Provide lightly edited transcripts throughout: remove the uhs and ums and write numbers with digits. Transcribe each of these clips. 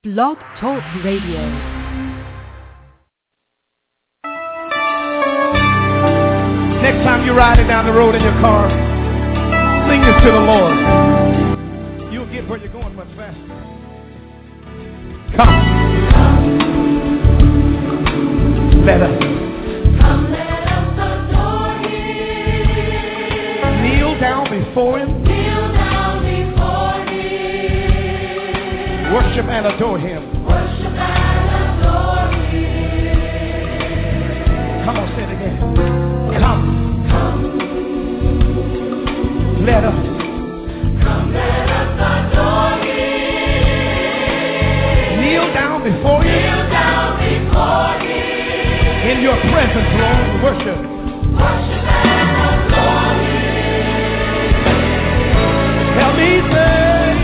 Blog Talk Radio. Next time you're riding down the road in your car, sing this to the Lord. You'll get where you're going much faster. Come. Let us. Come, let us adore Him. Kneel down before Him. Kneel down before Him. Worship and adore Him. Worship and adore Him. Come on, say it again. Come. Let us. Come, let us adore Him. Kneel down before Him. Kneel down before Him. In your presence, Lord, worship. Worship and adore Him. Help me say,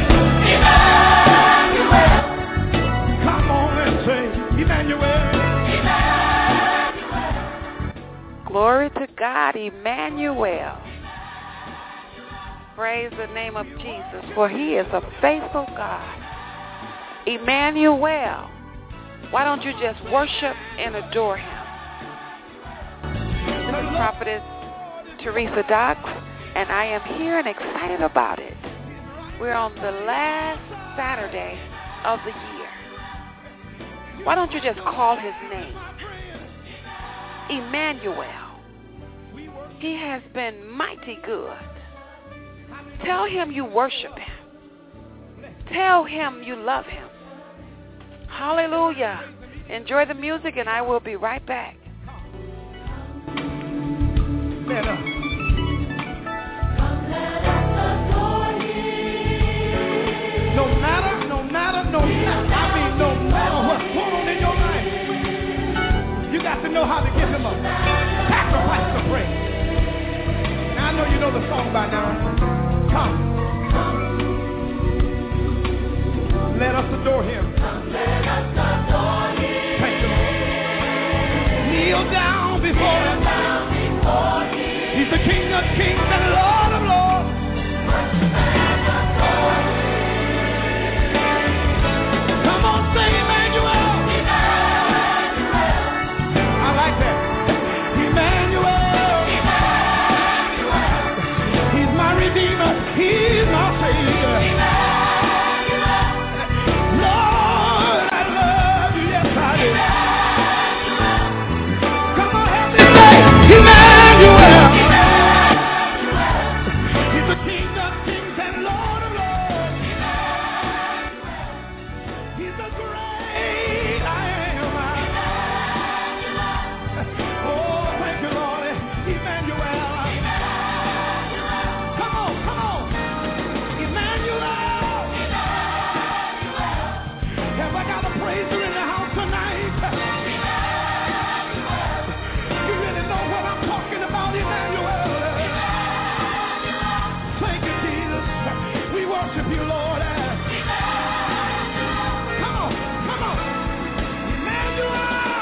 Emmanuel. come on and say, Emmanuel. Emmanuel. Glory to God, Emmanuel. Praise the name of Jesus, for He is a faithful God. Emmanuel. Why don't you just worship and adore Him? This is Prophetess Teresa Dox, and I am here and excited about it. We're on the last Saturday of the year. Why don't you just call His name? Emmanuel. He has been mighty good. Tell Him you worship Him. Tell Him you love Him. Hallelujah. Enjoy the music, and I will be right back. Let us. Come, let us adore Him. No matter, no matter what's going on in your life, you got to know how to give Him a sacrifice of praise. Now, I know you know the song by now. Come. Let us adore Him. Come, let us adore Him. Thank you, Lord. Kneel down before Him. He's the King of kings and Lord of lords. Come on, say Emmanuel. I like that. Emmanuel. He's my Redeemer. He's my Savior. Lord, I love you. Yes, I do. Come on, help me say Emmanuel. He's the King of kings and Lord of lords. He's the great I am. Oh, thank you, Lord. Emmanuel. Come on. Emmanuel. Have I got a praiser in the house tonight? You really know what I'm talking about, Emmanuel. Thank you, Jesus. We worship you, Lord. Come on. Emmanuel.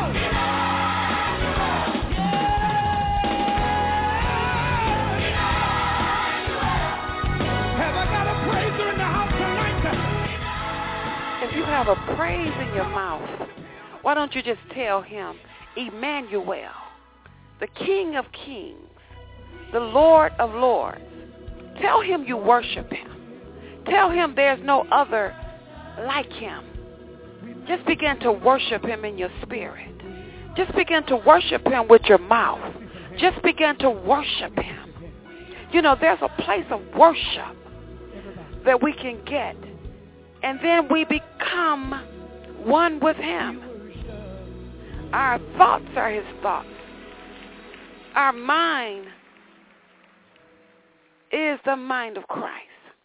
Have I got a praiser in the house tonight? If you have a praise in your mouth, why don't you just tell Him, Emmanuel, the King of kings, the Lord of lords. Tell Him you worship Him. Tell Him there's no other like Him. Just begin to worship Him in your spirit. Just begin to worship Him with your mouth. Just begin to worship Him. You know, there's a place of worship that we can get, and then we become one with Him. Our thoughts are His thoughts. Our mind is the mind of Christ.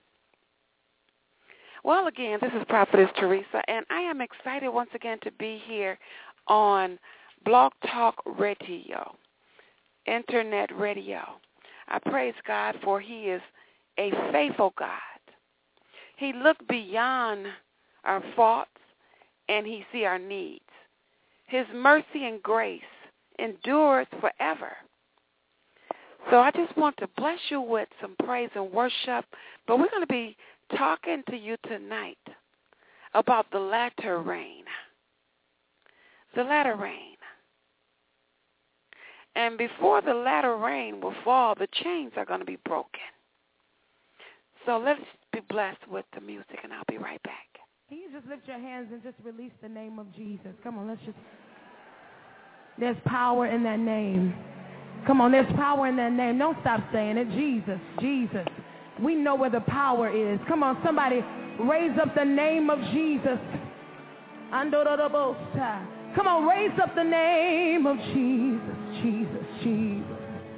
Well, again, this is Prophetess Teresa, and I am excited once again to be here on Blog Talk Radio, Internet Radio. I praise God, for He is a faithful God. He looked beyond our faults, and He see our needs. His mercy and grace endures forever. So I just want to bless you with some praise and worship, but we're going to be talking to you tonight about the latter rain. The latter rain. And before the latter rain will fall, the chains are going to be broken. So let's be blessed with the music, and I'll be right back. Can you just lift your hands and just release the name of Jesus? Come on, let's just. There's power in that name. Come on, there's power in that name. Don't stop saying it. Jesus, Jesus. We know where the power is. Come on, somebody raise up the name of Jesus. Come on, raise up the name of Jesus, Jesus, Jesus.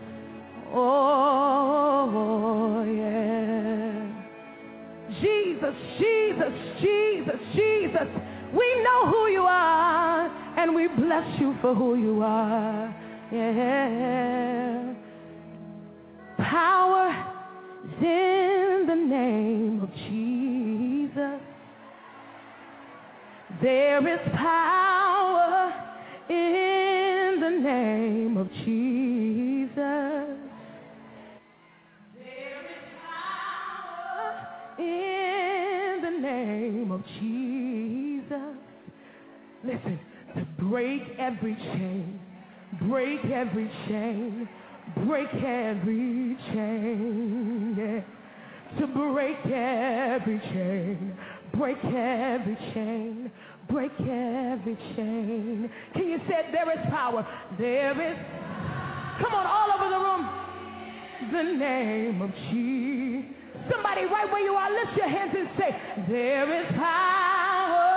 Oh, yeah. Jesus, Jesus, Jesus, Jesus. We know who you are, and we bless you for who you are. Yeah. Power is in the name of Jesus. There is power in the name of Jesus. There is power in the name of Jesus. Listen, to break every chain, break every chain, break every chain. Yeah. To break every chain, break every chain, break every chain. Can you say there is power? There is. Come on, all over the room. The name of Jesus. Somebody right where you are, lift your hands and say, there is power.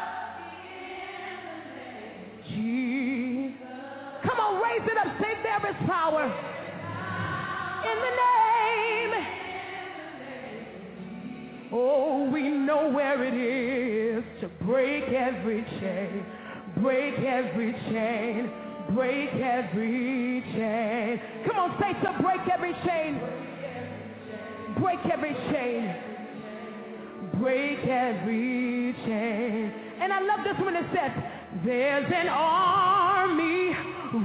Jesus. Come on, raise it up. Say there is power. In the name. Oh, we know where it is to break every chain, break every chain, break every chain. Come on, say to break every chain, break every chain, break every chain. And I love this when it says, there's an army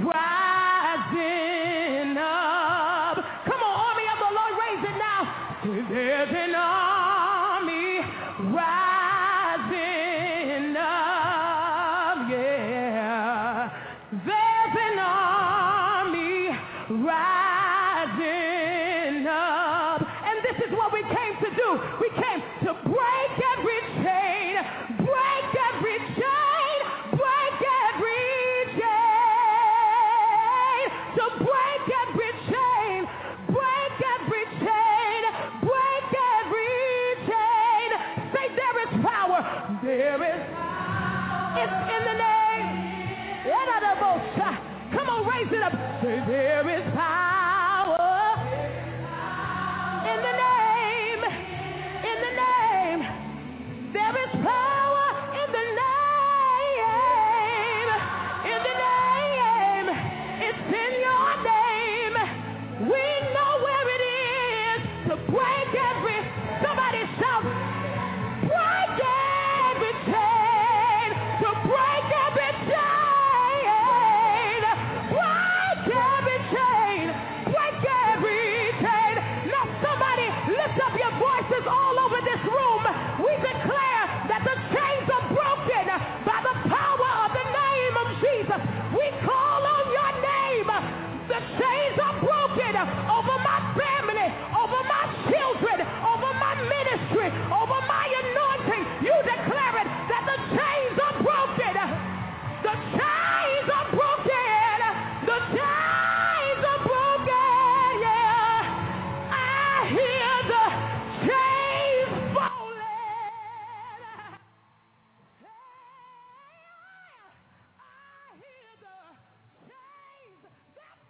rising up. Come on, army of the Lord, raise it now. There's an army rising up, yeah. There's an army rising up. And this is what we came to do. We came to break every chain, break every chain, break every chain. To break every chain, break every chain, break every chain. Say there is power. There is. It's in the name. Come on, raise it up. Say there is power. In the name. In the name. There is power in the name. In the name. It's in your name. We know where it is to break every. Somebody shout. Break every chain. To break every chain. Break every chain. Break every chain. Now somebody lift up your voices all over this room. We declare that the chains are broken by the power of the name of Jesus. We call on your name. The chains are broken over my family, over my children, over my ministry, over my anointing. You declare it that the chains are broken. The chains are broken. The chains are broken. Yeah. I hear the chains falling. I hear the chains, they're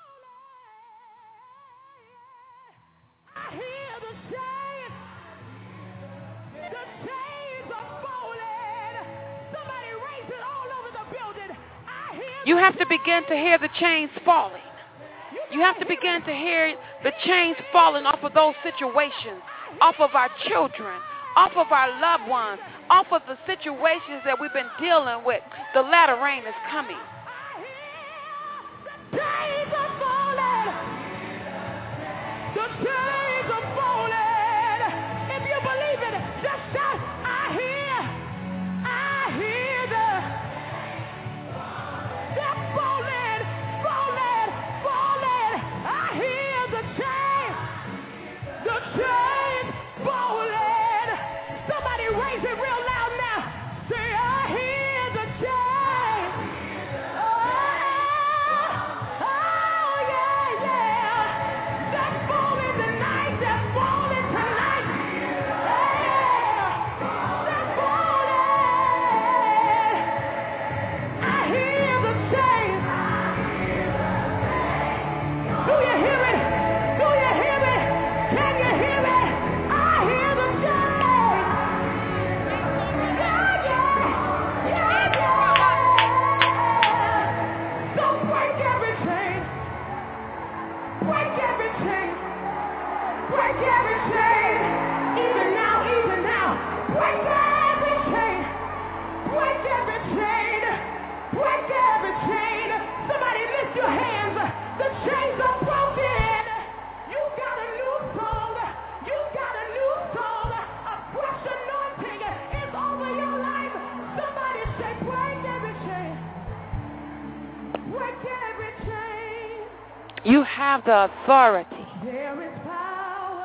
falling. I hear the chains. The chains are falling. Somebody raise it all over the building. I hear. You have to begin to hear the chains falling. You have to begin to hear the chains falling off of those situations, off of our children, off of our loved ones, off of the situations that we've been dealing with. The latter rain is coming. The chains are falling. The chains are falling. If you believe it, just shout, I hear chain. Break every chain. Somebody lift your hands. The chains are broken. You got a new song. You got a new song. A fresh anointing is over your life. Somebody say, break every chain. Break every chain. You have the authority. There is power.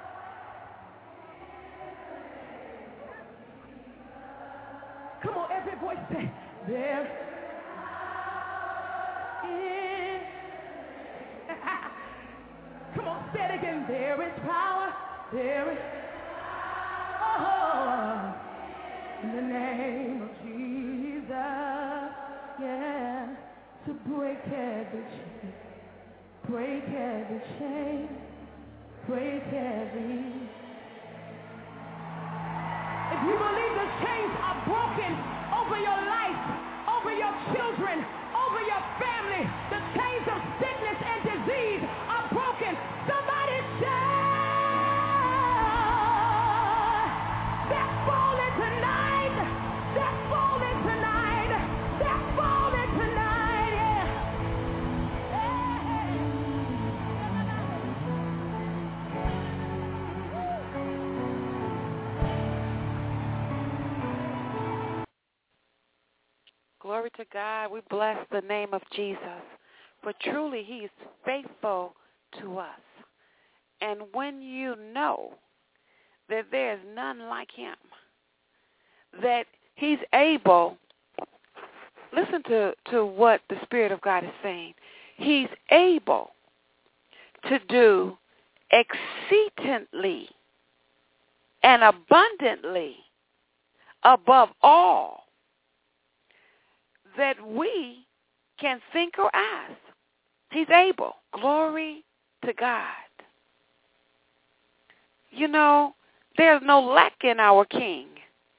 Come on, every voice say, there is. Come on, say it again. There is power. There is. Oh, in the name of Jesus. Yeah. To break every chain. Break every chain. Break every. If you believe the chains are broken over your life, over your children, over your family, the chains of sickness and disease are broken. Somebody shout! They're falling tonight. They're falling tonight. They're falling tonight. Yeah. Glory to God. We bless the name of Jesus. For truly he is faithful to us. And when you know that there is none like him, that he's able, listen to what the Spirit of God is saying. He's able to do exceedingly and abundantly above all that we can think or ask. He's able. Glory to God. You know, there's no lack in our King.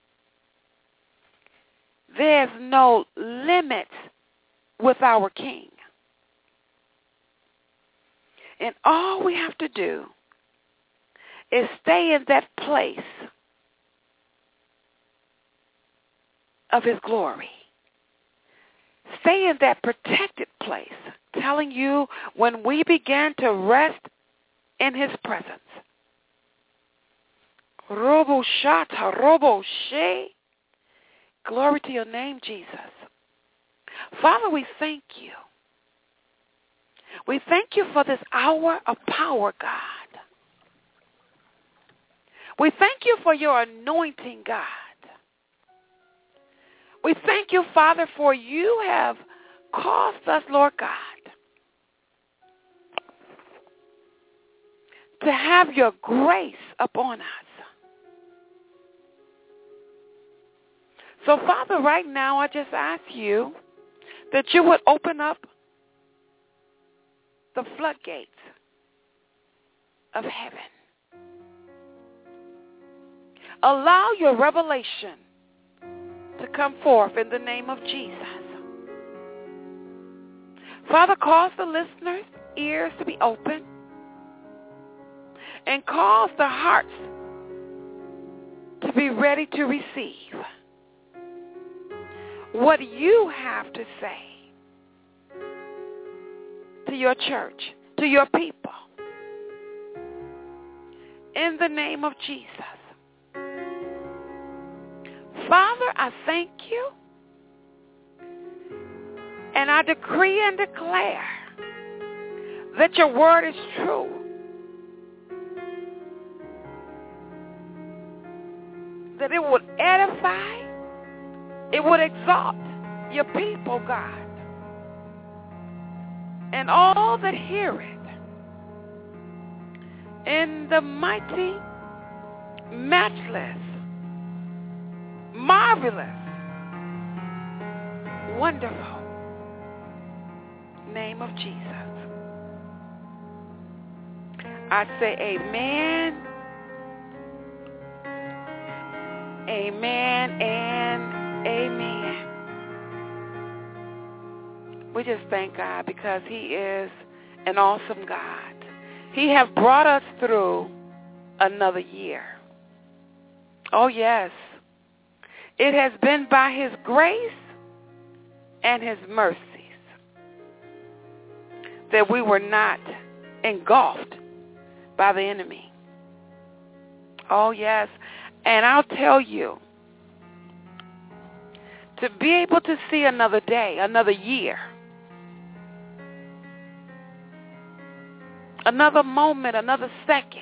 There's no limits with our King. And all we have to do is stay in that place of his glory. Stay in that protected place, telling you when we begin to rest in his presence. Robo shata, robo she. Glory to your name, Jesus. Father, we thank you. We thank you for this hour of power, God. We thank you for your anointing, God. We thank you, Father, for you have caused us, Lord God, to have your grace upon us. So, Father, right now I just ask you that you would open up the floodgates of heaven. Allow your revelation to come forth in the name of Jesus. Father, cause the listeners' ears to be open and cause the hearts to be ready to receive what you have to say to your church, to your people. In the name of Jesus. Father, I thank you, and I decree and declare that your word is true. That it would edify, it would exalt your people, God, and all that hear it. In the mighty, matchless, marvelous, wonderful name of Jesus. I say amen, amen, and amen. We just thank God because he is an awesome God. He has brought us through another year. Oh, yes. It has been by his grace and his mercies, that we were not engulfed by the enemy. Oh, yes. And I'll tell you, to be able to see another day, another year, another moment, another second,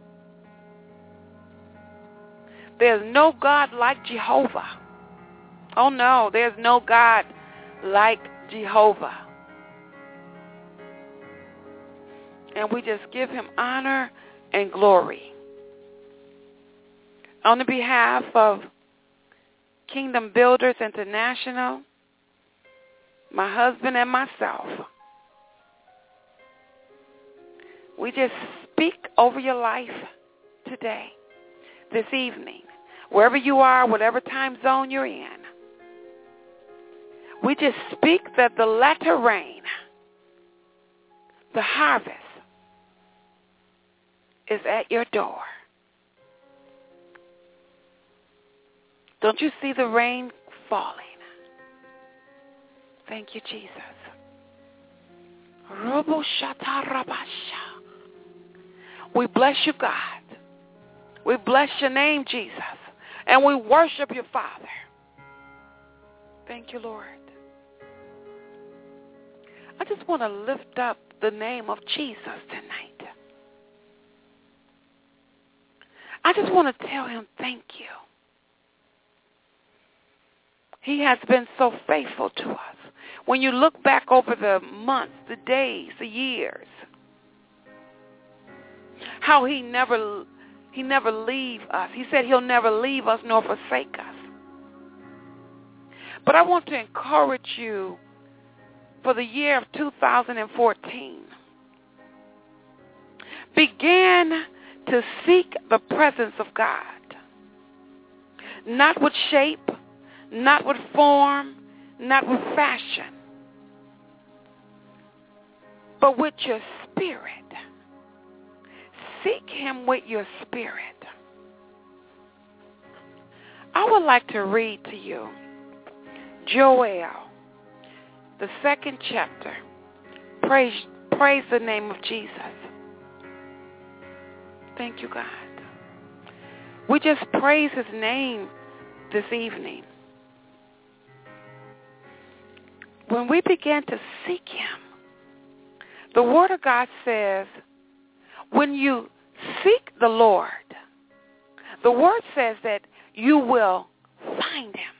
there's no God like Jehovah. Oh, no, there's no God like Jehovah. And we just give him honor and glory. On the behalf of Kingdom Builders International, my husband and myself, we just speak over your life today, this evening, wherever you are, whatever time zone you're in. We just speak that the latter rain, the harvest, is at your door. Don't you see the rain falling? Thank you, Jesus. We bless you, God. We bless your name, Jesus. And we worship your Father. Thank you, Lord. I just want to lift up the name of Jesus tonight. I just want to tell him thank you. He has been so faithful to us. When you look back over the months, the days, the years, how he never leave us. He said he'll never leave us nor forsake us. But I want to encourage you for the year of 2014. Begin to seek the presence of God. Not with shape, not with form, not with fashion, but with your spirit. Seek him with your spirit. I would like to read to you Joel, the 2nd chapter. Praise the name of Jesus. Thank you, God. We just praise his name this evening. When we begin to seek him, the Word of God says, when you seek the Lord, the Word says that you will find him.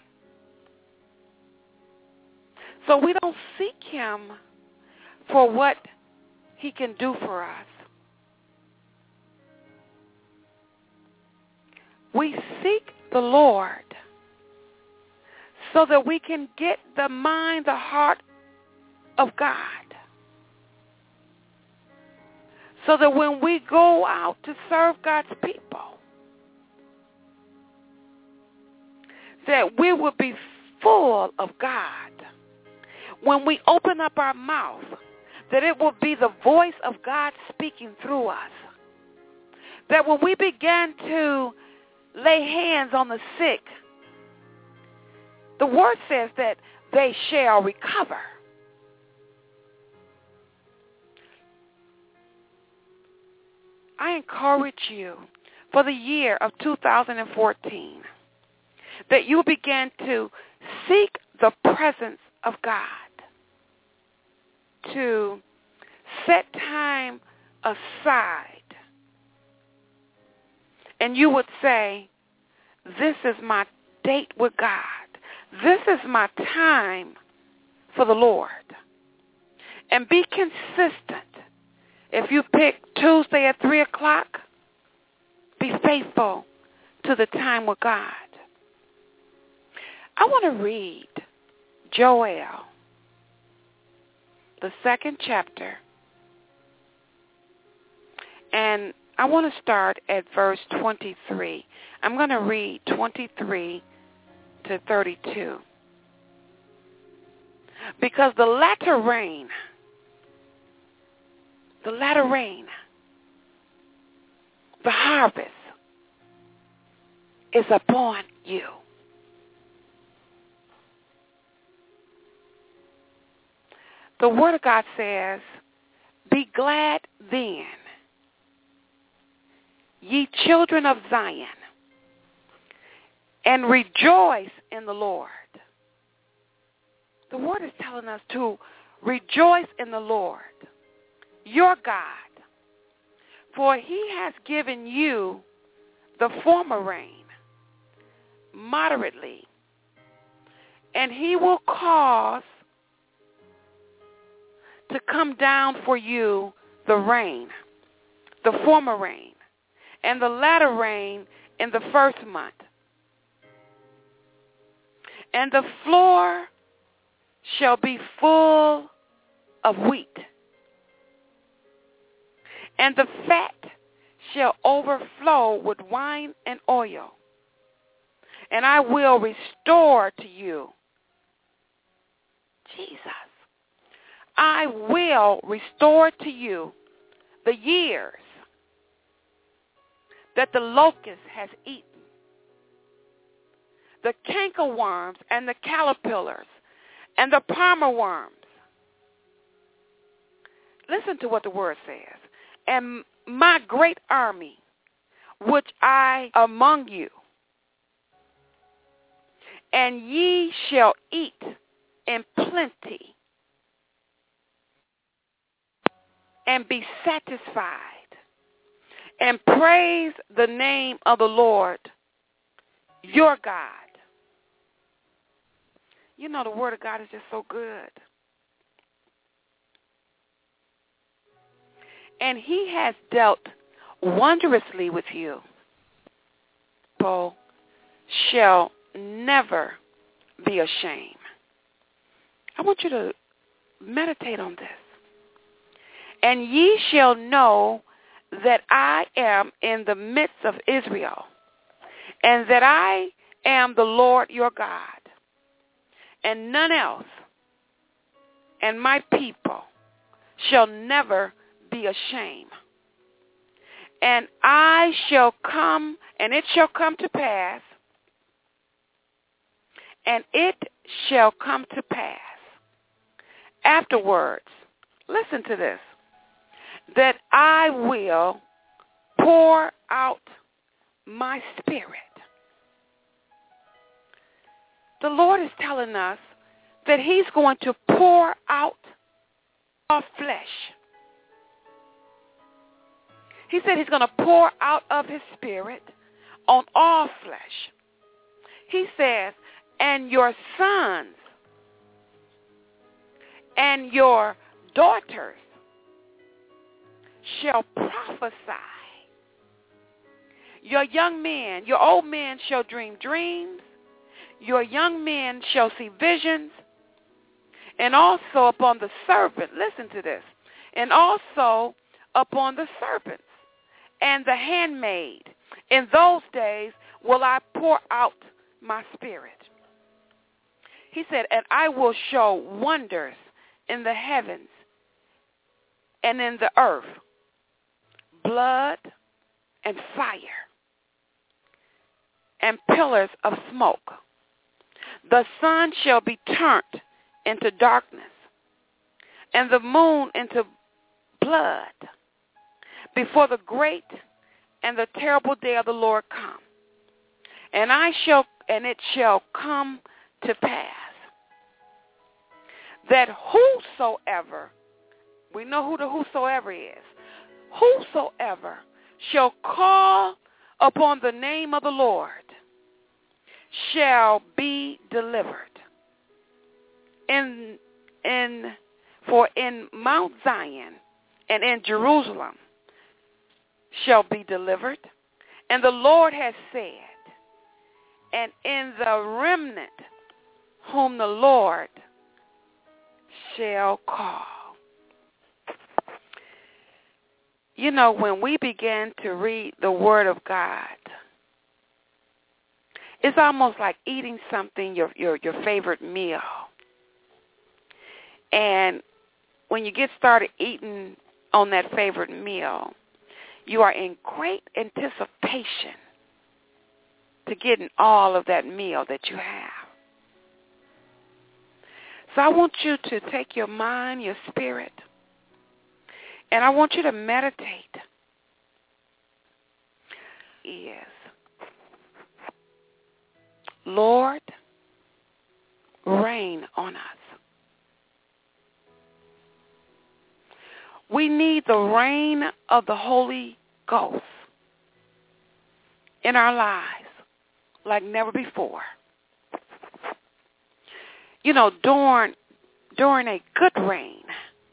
So we don't seek him for what he can do for us. We seek the Lord so that we can get the mind, the heart of God. So that when we go out to serve God's people, that we will be full of God. When we open up our mouth, that it will be the voice of God speaking through us. That when we begin to lay hands on the sick, the Word says that they shall recover. I encourage you for the year of 2014 that you begin to seek the presence of God, to set time aside. And you would say, this is my date with God. This is my time for the Lord. And be consistent. If you pick Tuesday at 3 o'clock, be faithful to the time with God. I want to read Joel, the 2nd chapter. And I want to start at verse 23. I'm going to read 23 to 32. Because the latter rain, the harvest is upon you. The Word of God says, be glad then, ye children of Zion, and rejoice in the Lord. The Word is telling us to rejoice in the Lord, your God, for he has given you the former rain moderately, and he will cause to come down for you the rain, the former rain, and the latter rain in the first month. And the floor shall be full of wheat, and the fat shall overflow with wine and oil. And I will restore to you, Jesus, I will restore to you the years that the locust has eaten, the cankerworms and the caterpillars and the palmer worms. Listen to what the Word says. And my great army, which I among you, and ye shall eat in plenty and be satisfied, and praise the name of the Lord your God. You know, the Word of God is just so good. And he has dealt wondrously with you, Paul, shall never be ashamed. I want you to meditate on this. And ye shall know that I am in the midst of Israel, and that I am the Lord your God, and none else, and my people shall never be ashamed. And I shall come, and it shall come to pass, and it shall come to pass afterwards, listen to this, that I will pour out my spirit. The Lord is telling us that he's going to pour out our flesh. He said he's going to pour out of his spirit on all flesh. He says, and your sons and your daughters shall prophesy. Your young men, your old men shall dream dreams. Your young men shall see visions. And also upon the serpent, listen to this, and also upon the serpents and the handmaid, in those days will I pour out my spirit. He said, and I will show wonders in the heavens and in the earth, blood and fire and pillars of smoke. The sun shall be turned into darkness, and the moon into blood, before the great and the terrible day of the Lord come. And it shall come to pass that whosoever, we know who the whosoever is, whosoever shall call upon the name of the Lord shall be delivered. For in Mount Zion and in Jerusalem shall be delivered, and the Lord has said, and in the remnant whom the Lord shall call. You know, when we begin to read the Word of God, it's almost like eating something, your favorite meal. And when you get started eating on that favorite meal, you are in great anticipation to getting all of that meal that you have. So I want you to take your mind, your spirit, and I want you to meditate. Yes. Lord, rain on us. We need the rain of the Holy Ghost in our lives like never before. You know, during a good rain,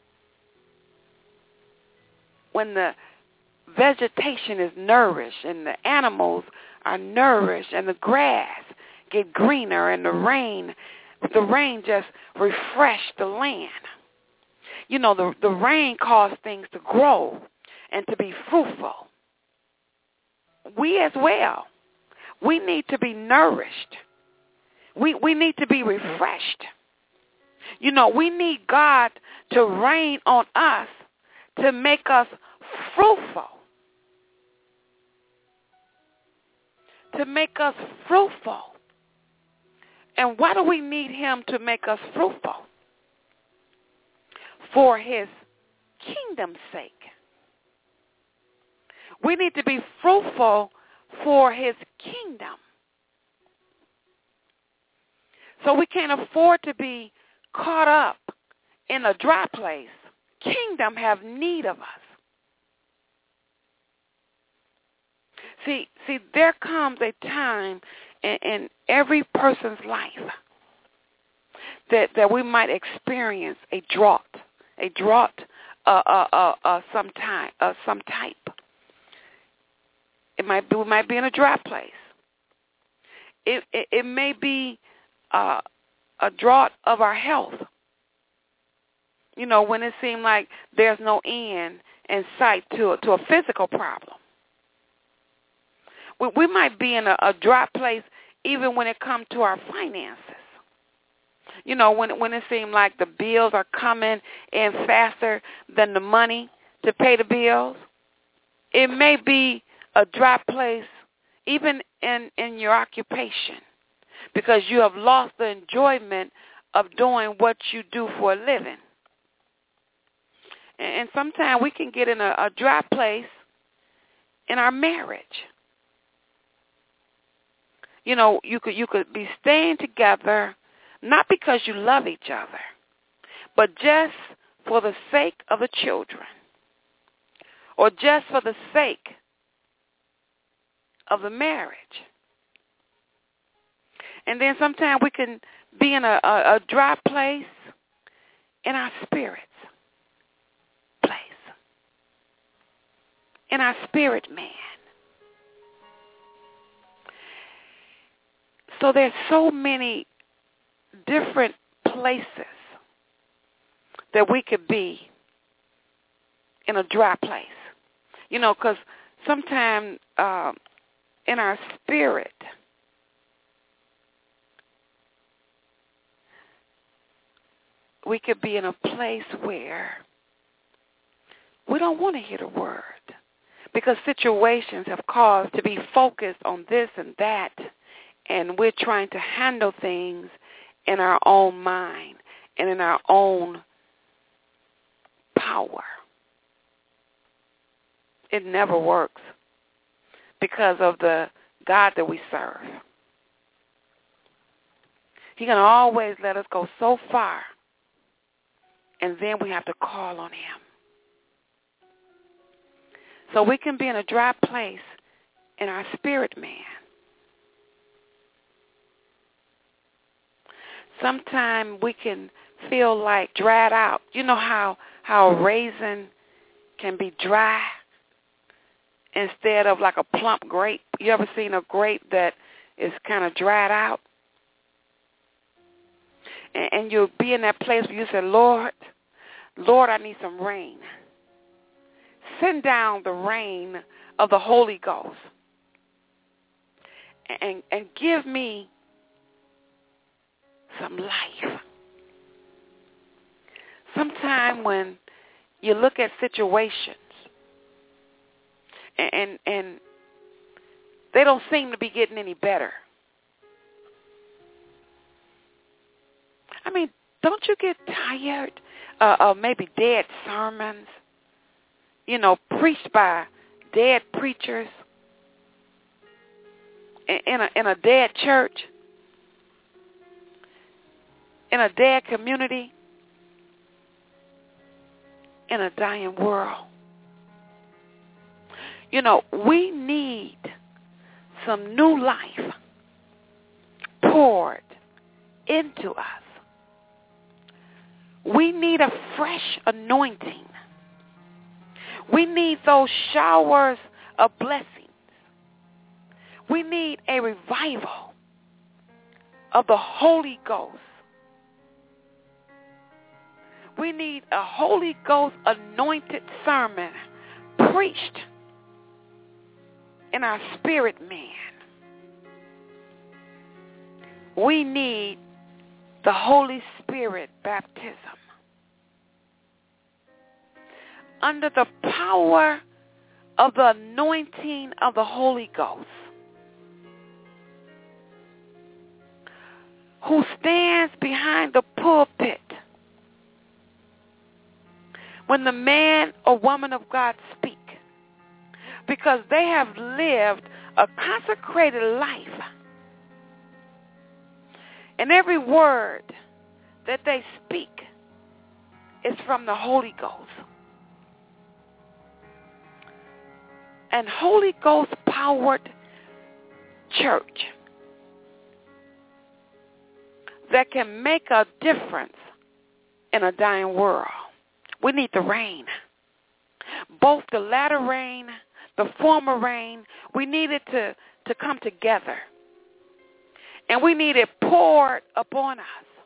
when the vegetation is nourished and the animals are nourished and the grass get greener and the rain just refreshes the land. You know, the rain causes things to grow and to be fruitful. We as well, we need to be nourished. We need to be refreshed. You know, we need God to rain on us to make us fruitful. To make us fruitful. And why do we need him to make us fruitful? For his kingdom's sake. We need to be fruitful for his kingdom. So we can't afford to be caught up in a dry place. Kingdom have need of us. See, there comes a time in every person's life that we might experience a drought some type. We might be in a dry place. It may be a drought of our health. You know, when it seems like there's no end in sight to a physical problem. We might be in a dry place even when it comes to our finances. You know, when it seems like the bills are coming in faster than the money to pay the bills. It may be a dry place even in your occupation because you have lost the enjoyment of doing what you do for a living. And sometimes we can get in a dry place in our marriage. You know, you could be staying together not because you love each other, but just for the sake of the children or just for the sake of the marriage. And then sometimes we can be in a dry place in our spirits place, in our spirit man. So there's so many different places that we could be in a dry place. You know, because sometimes in our spirit, we could be in a place where we don't want to hear the word because situations have caused to be focused on this and that, and we're trying to handle things in our own mind and in our own power. It never works because of the God that we serve. He's going to always let us go so far, and then we have to call on him. So we can be in a dry place in our spirit man. Sometimes we can feel like dried out. You know how a raisin can be dry instead of like a plump grape? You ever seen a grape that is kind of dried out? And you'll be in that place where you say, Lord, I need some rain. Send down the rain of the Holy Ghost and give me some life. Sometimes when you look at situations and they don't seem to be getting any better. I mean, Don't you get tired of maybe dead sermons, preached by dead preachers in a dead church, in a dead community, in a dying world? We need some new life poured into us. We need a fresh anointing. We need those showers of blessings. We need a revival of the Holy Ghost. We need a Holy Ghost anointed sermon preached in our spirit man. We need the Holy Spirit baptism. Under the power of the anointing of the Holy Ghost, who stands behind the pulpit when the man or woman of God speak, because they have lived a consecrated life. And every word that they speak is from the Holy Ghost. And Holy Ghost powered church that can make a difference in a dying world. We need the rain. Both the latter rain, the former rain, we need it to come together. And we need it poured upon us.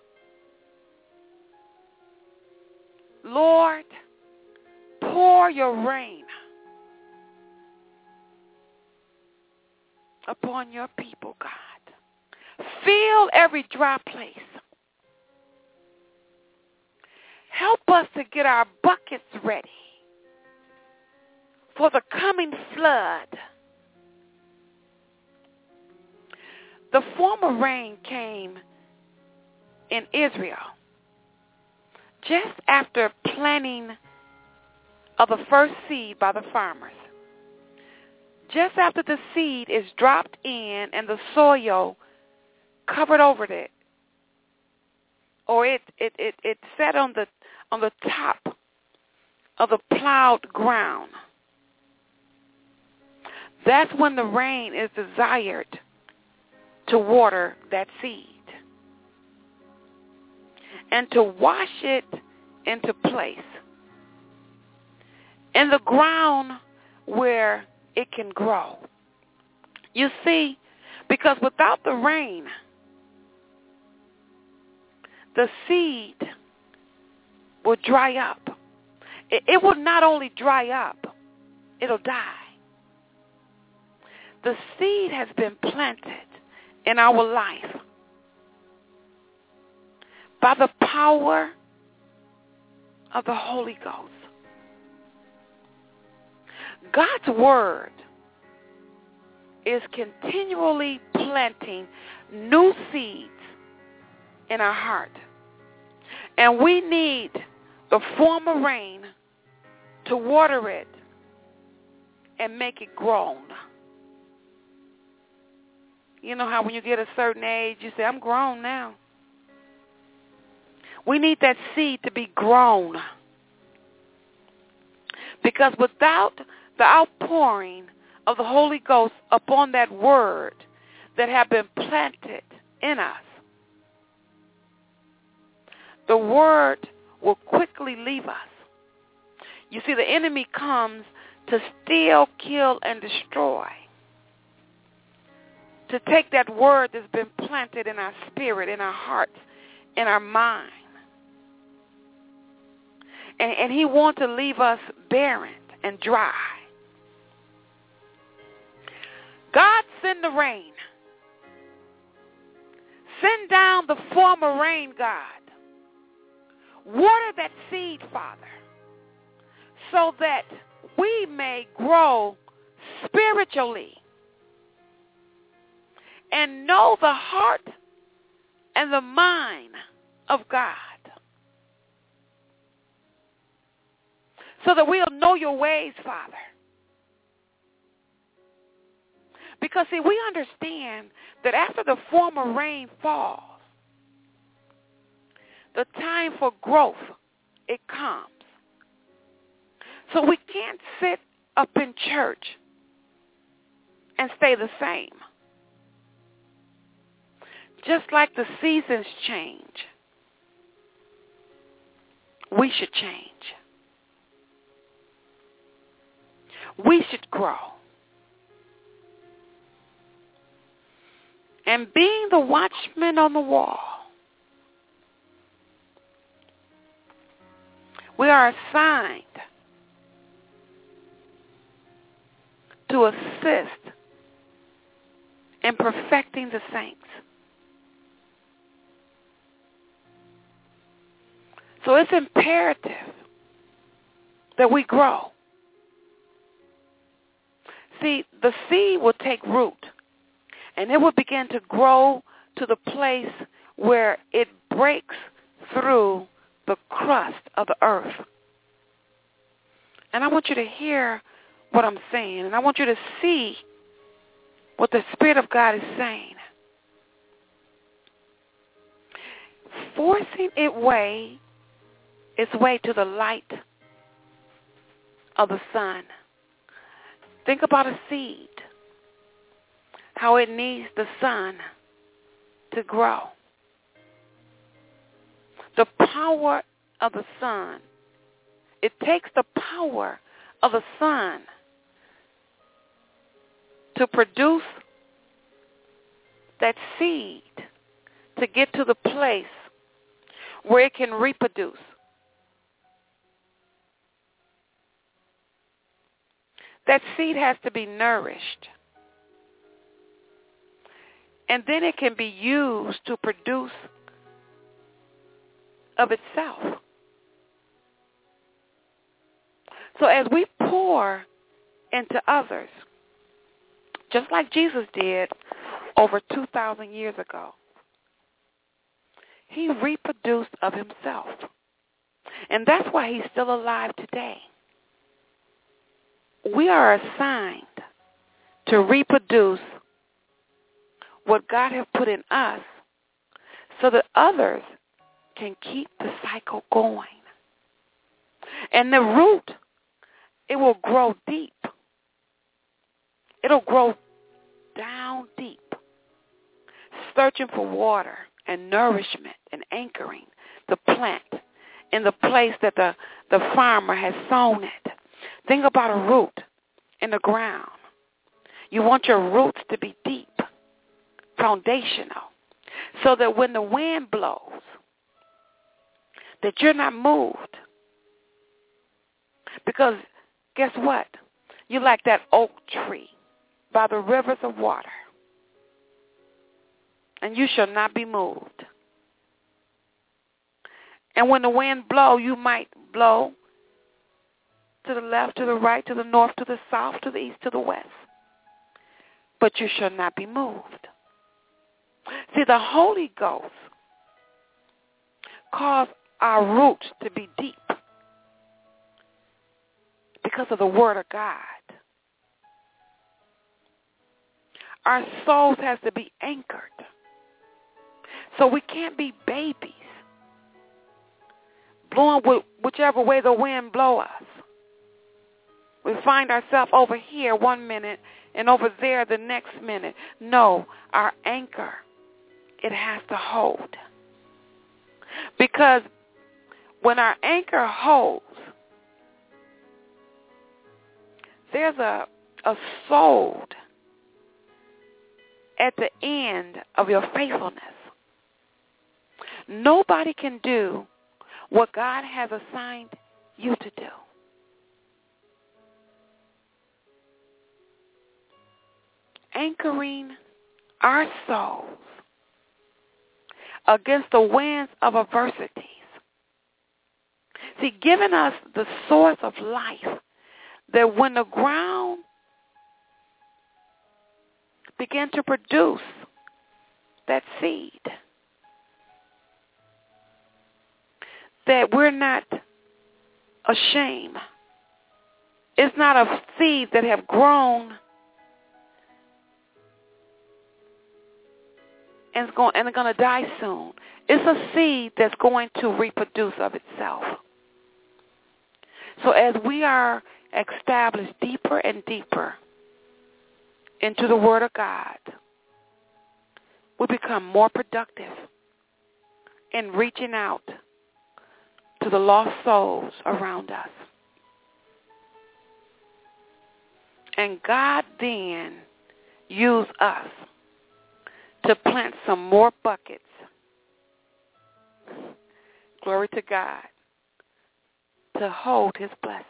Lord, pour your rain upon your people, God. Fill every dry place. Help us to get our buckets ready for the coming flood. The former rain came in Israel just after planting of the first seed by the farmers. Just after the seed is dropped in and the soil covered over it, or it sat on the top of the plowed ground, that's when the rain is desired to water that seed and to wash it into place in the ground where it can grow. You see, because without the rain, the seed will dry up. It will not only dry up, it'll die. The seed has been planted in our life by the power of the Holy Ghost. God's word is continually planting new seeds in our heart. And we need the former rain to water it and make it grown. You know how when you get a certain age, you say, I'm grown now. We need that seed to be grown. Because without the outpouring of the Holy Ghost upon that word that have been planted in us, the word will quickly leave us. You see, the enemy comes to steal, kill, and destroy. To take that word that's been planted in our spirit, in our hearts, in our mind. And he wants to leave us barren and dry. God, send the rain. Send down the former rain, God. Water that seed, Father, so that we may grow spiritually and know the heart and the mind of God. so that we'll know your ways, Father. Because, see, we understand that after the former rain falls, the time for growth, it comes. So we can't sit up in church and stay the same. Just like the seasons change, we should change. We should grow. And being the watchman on the wall, we are assigned to assist in perfecting the saints. So it's imperative that we grow. See, the seed will take root, and it will begin to grow to the place where it breaks through the crust of the earth. And I want you to hear what I'm saying, and I want you to see what the Spirit of God is saying. Forcing its way to the light of the sun. Think about a seed, how it needs the sun to grow. The power of the sun. It takes the power of the sun to produce that seed to get to the place where it can reproduce. That seed has to be nourished. And then it can be used to produce of itself. So as we pour into others, just like Jesus did over 2,000 years ago, he reproduced of himself. And that's why he's still alive today. We are assigned to reproduce what God has put in us so that others can keep the cycle going. And the root, it will grow deep. It'll grow down deep, searching for water and nourishment and anchoring the plant in the place that the farmer has sown it. Think about a root in the ground. You want your roots to be deep, foundational, so that when the wind blows, that you're not moved. Because guess what? You're like that oak tree by the rivers of water, and you shall not be moved. And when the wind blows, you might blow to the left, to the right, to the north, to the south, to the east, to the west. But you shall not be moved. See, the Holy Ghost caused our roots to be deep because of the Word of God. Our souls has to be anchored. So we can't be babies, blowing whichever way the wind blow us. We find ourselves over here one minute and over there the next minute. No, our anchor, it has to hold. Because when our anchor holds, there's a soul at the end of your faithfulness. Nobody can do what God has assigned you to do. Anchoring our souls against the winds of adversities. See, giving us the source of life, that when the ground begin to produce that seed, that we're not ashamed It's not a seed that have grown and it's going to die soon. It's a seed that's going to reproduce of itself. So as we are established deeper and deeper into the Word of God, we become more productive in reaching out to the lost souls around us. And God then used us to plant some more buckets. Glory to God. To hold his blessings.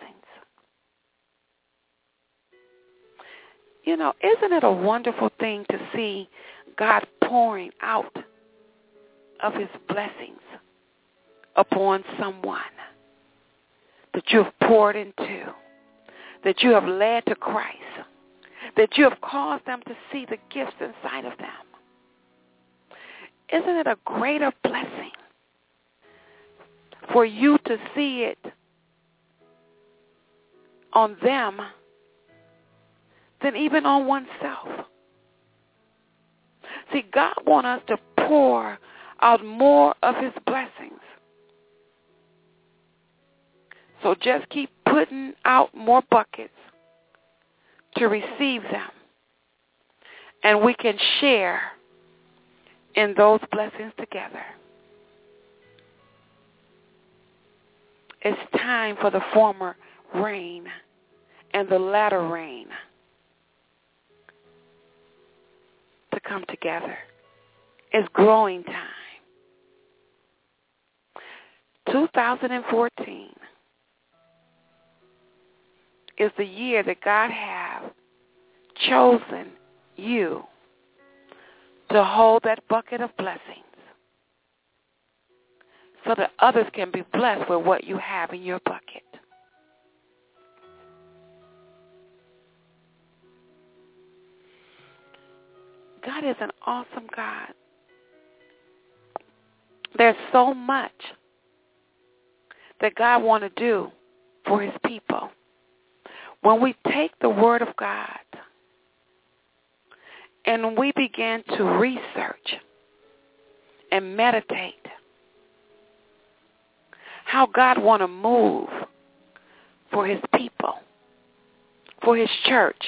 You know, isn't it a wonderful thing to see God pouring out of his blessings upon someone that you have poured into, that you have led to Christ, that you have caused them to see the gifts inside of them? Isn't it a greater blessing for you to see it on them than even on oneself? See, God wants us to pour out more of his blessings. So just keep putting out more buckets to receive them. And we can share in those blessings together. It's time for the former rain and the latter rain to come together. It's growing time. 2014 is the year that God has chosen you to hold that bucket of blessings so that others can be blessed with what you have in your bucket. God is an awesome God. There's so much that God wants to do for his people. When we take the Word of God and we begin to research and meditate how God wants to move for his people, for his church.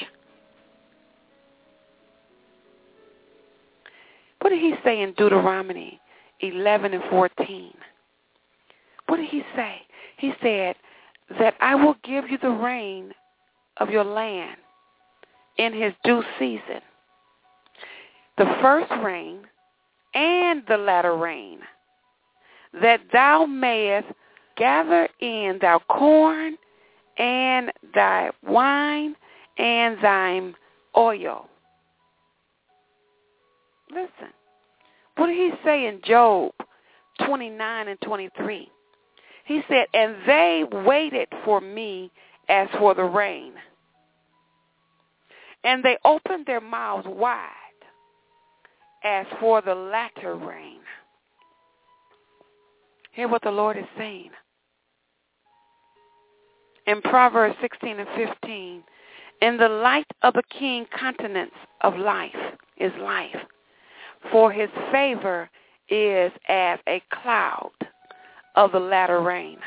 What did he say in Deuteronomy 11:14? What did he say? He said that I will give you the rain of your land in his due season, the first rain and the latter rain, that thou mayest gather in thy corn and thy wine and thine oil. Listen, what did he say in Job 29:23? He said, and they waited for me as for the rain, and they opened their mouths wide as for the latter rain. Hear what the Lord is saying. In Proverbs 16:15, in the light of the king countenance of life is life, for his favor is as a cloud of the latter rain.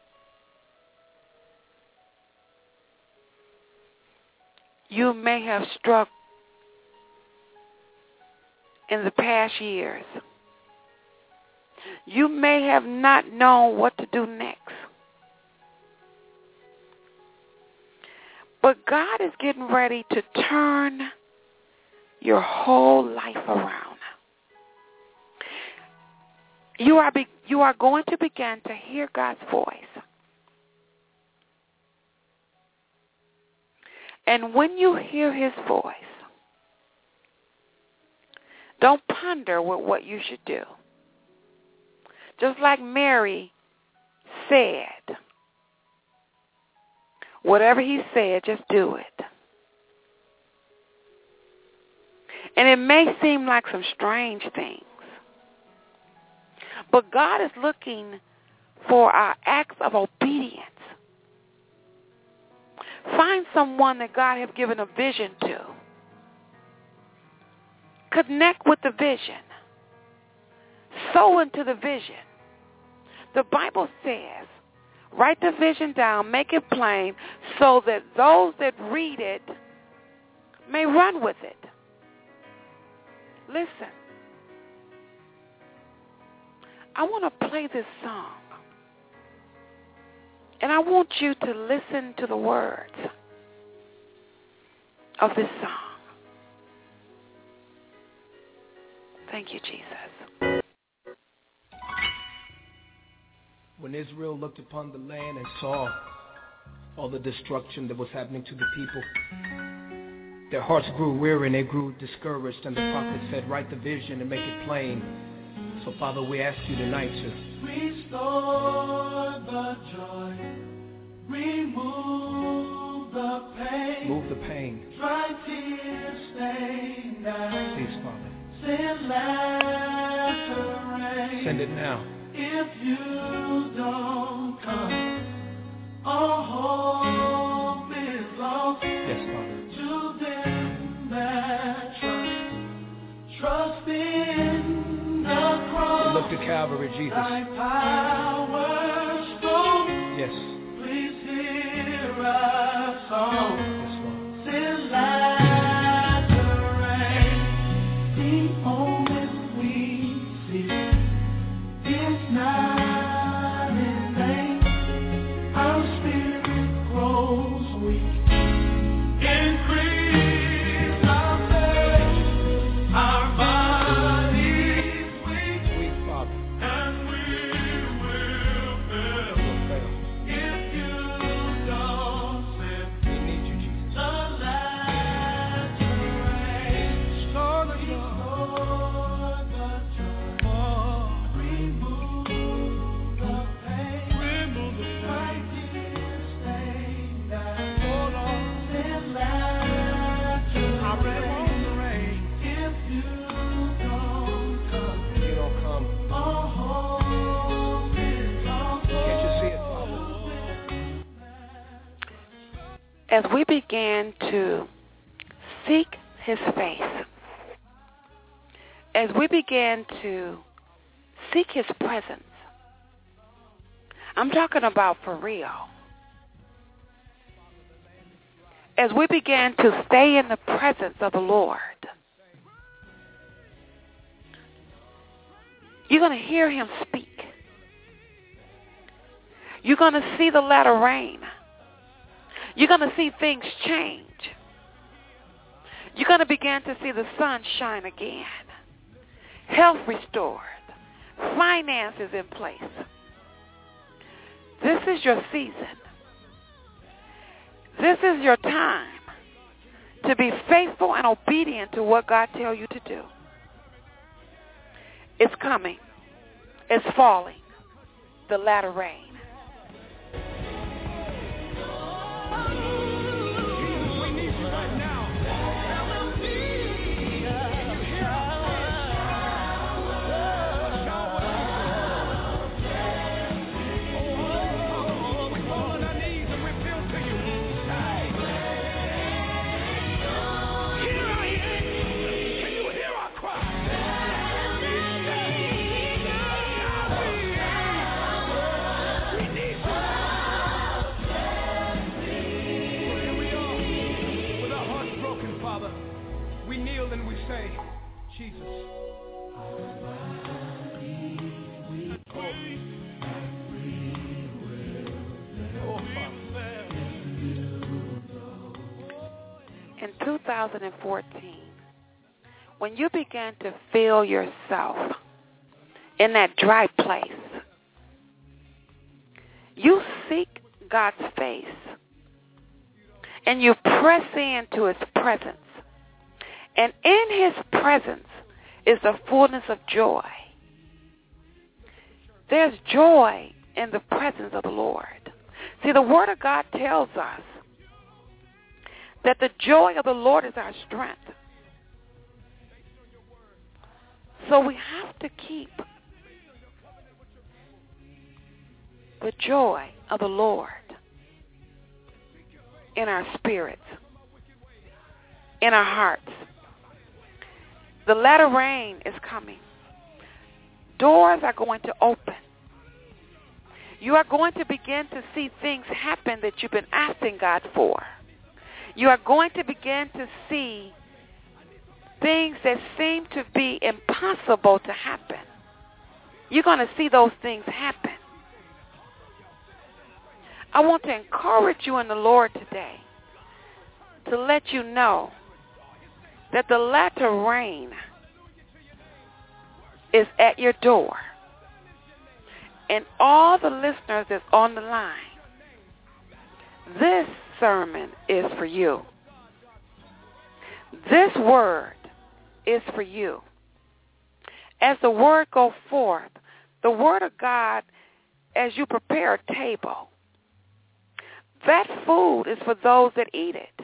You may have struck in the past years. You may have not known what to do next. But God is getting ready to turn your whole life around. You are going to begin to hear God's voice. And when you hear his voice, don't ponder with what you should do. Just like Mary said, whatever he said, just do it. And it may seem like some strange things, but God is looking for our acts of obedience. someone that God has given a vision to. Connect with the vision. Sow into the vision. The Bible says, write the vision down, make it plain, so that those that read it may run with it. Listen, I want to play this song, and I want you to listen to the words of this song. Thank you, Jesus. When Israel looked upon the land and saw all the destruction that was happening to the people, their hearts grew weary and they grew discouraged, and the prophet said, write the vision and make it plain. So, Father, we ask you tonight to restore the joy, remove the pain, move the pain. dry tears stain down, Please, Father. send laughter rain. Send it now. If you don't come, all hope is lost. Yes, Father. To them that trust in the cross. We look to Calvary, Jesus. Thy power strong. Yes. Please hear our song. Yes, Lord. Send laughter rain. The moment we see is not in vain. Our spirit grows weak. Increase our faith. Our bodies weak. Sweet Father. And we will fail. If you don't send We need you, Jesus. the laughter rain. Restore the joy. Remove the pain. Right tears stain down. Send laughter rain. If you don't come, If you don't come, all hope is lost. can't you see it, Father? As we began to seek his face, as we began to seek his presence, I'm talking about for real. As we began to stay in the presence of the Lord, you're going to hear him speak. You're going to see the latter rain. You're going to see things change. You're going to begin to see the sun shine again. Health restored. Finances in place. This is your season. This is your time to be faithful and obedient to what God tells you to do. It's coming. It's falling. The latter rain. We need you right now. We fall on our knees and we appeal to you. Here I am. Can you hear our cry? We need you. Here we are, with our hearts broken, Father. We kneel and we say, Jesus. Oh, Father. In 2014, when you began to feel yourself in that dry place, you seek God's face and you press into his presence. And in his presence is the fullness of joy. There's joy in the presence of the Lord. See, the Word of God tells us that the joy of the Lord is our strength. So we have to keep the joy of the Lord in our spirits, in our hearts. The latter rain is coming. Doors are going to open. You are going to begin to see things happen that you've been asking God for. You are going to begin to see things that seem to be impossible to happen. You're going to see those things happen. I want to encourage you in the Lord today to let you know that the latter rain is at your door. And all the listeners that's on the line, this sermon is for you. This word is for you. As the word goes forth, the word of God, as you prepare a table, that food is for those that eat it.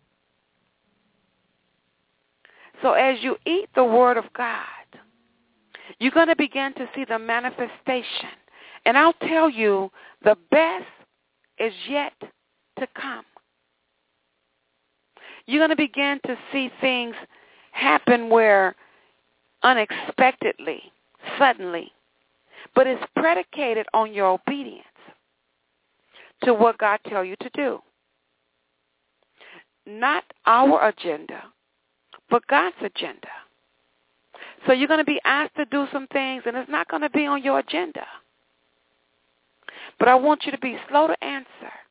So as you eat the word of God, you're going to begin to see the manifestation. And I'll tell you, the best is yet to come. You're going to begin to see things happen where unexpectedly, suddenly, but it's predicated on your obedience to what God tells you to do. Not our agenda, but God's agenda. So you're going to be asked to do some things, and it's not going to be on your agenda. But I want you to be slow to answer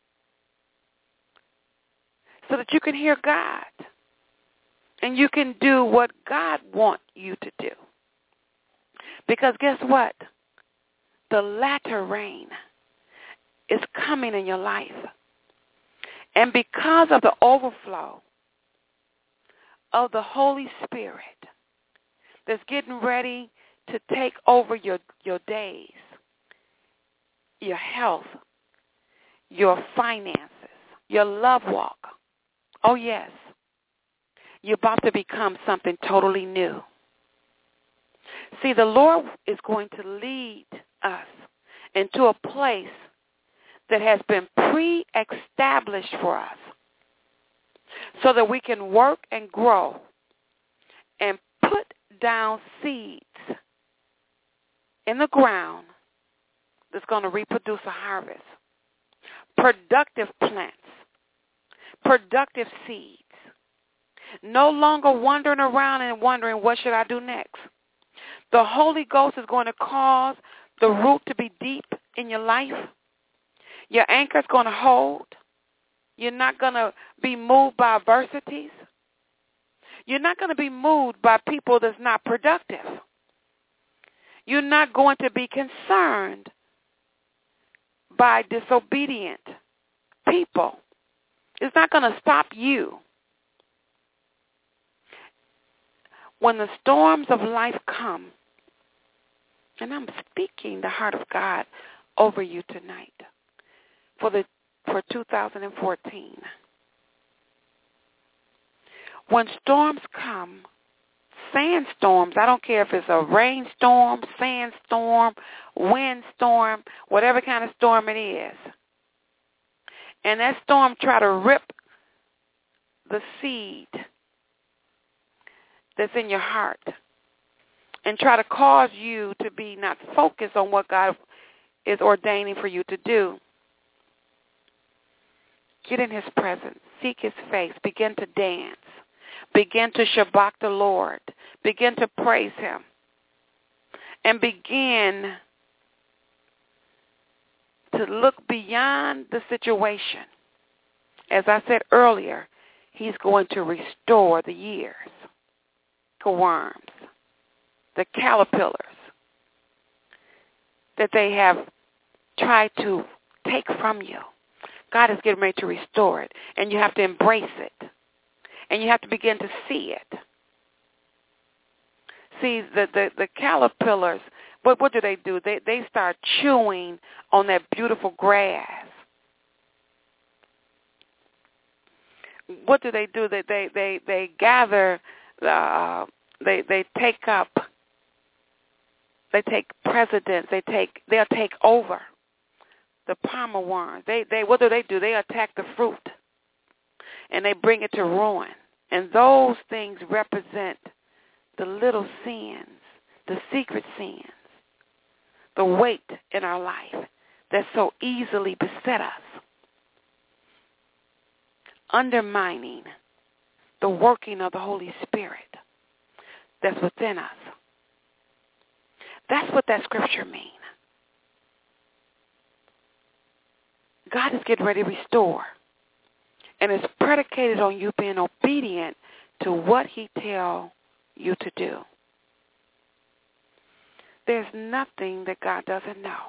so that you can hear God and you can do what God wants you to do. Because guess what? The latter rain is coming in your life. And because of the overflow of the Holy Spirit that's getting ready to take over your days, your health, your finances, your love walk. Oh, yes. You're about to become something totally new. See, the Lord is going to lead us into a place that has been pre-established for us so that we can work and grow and put down seeds in the ground that's going to reproduce a harvest. Productive plants. Productive seeds. No longer wandering around and wondering, what should I do next? The Holy Ghost is going to cause the root to be deep in your life. Your anchor is going to hold. You're not going to be moved by adversities. You're not going to be moved by people that's not productive. You're not going to be concerned by disobedient people. It's not going to stop you. When the storms of life come, and I'm speaking the heart of God over you tonight for 2014. When storms come, sandstorms, I don't care if it's a rainstorm, sandstorm, windstorm, whatever kind of storm it is, and that storm try to rip the seed that's in your heart and try to cause you to be not focused on what God is ordaining for you to do. Get in his presence. Seek his face. Begin to dance. Begin to shabak the Lord. Begin to praise him. And begin to look beyond the situation. As I said earlier, he's going to restore the years, the worms, the caterpillars that they have tried to take from you. God is getting ready to restore it, and you have to embrace it, and you have to begin to see it. See, the caterpillars, what do? They start chewing on that beautiful grass. What do? They gather, they take up, they take precedence, they'll take over the palmer worms. What do? They attack the fruit. and they bring it to ruin. And those things represent the little sins, the secret sins, the weight in our life that so easily beset us, undermining the working of the Holy Spirit that's within us. That's what that scripture means. God is getting ready to restore, and it's predicated on you being obedient to what he tells you to do. There's nothing that God doesn't know.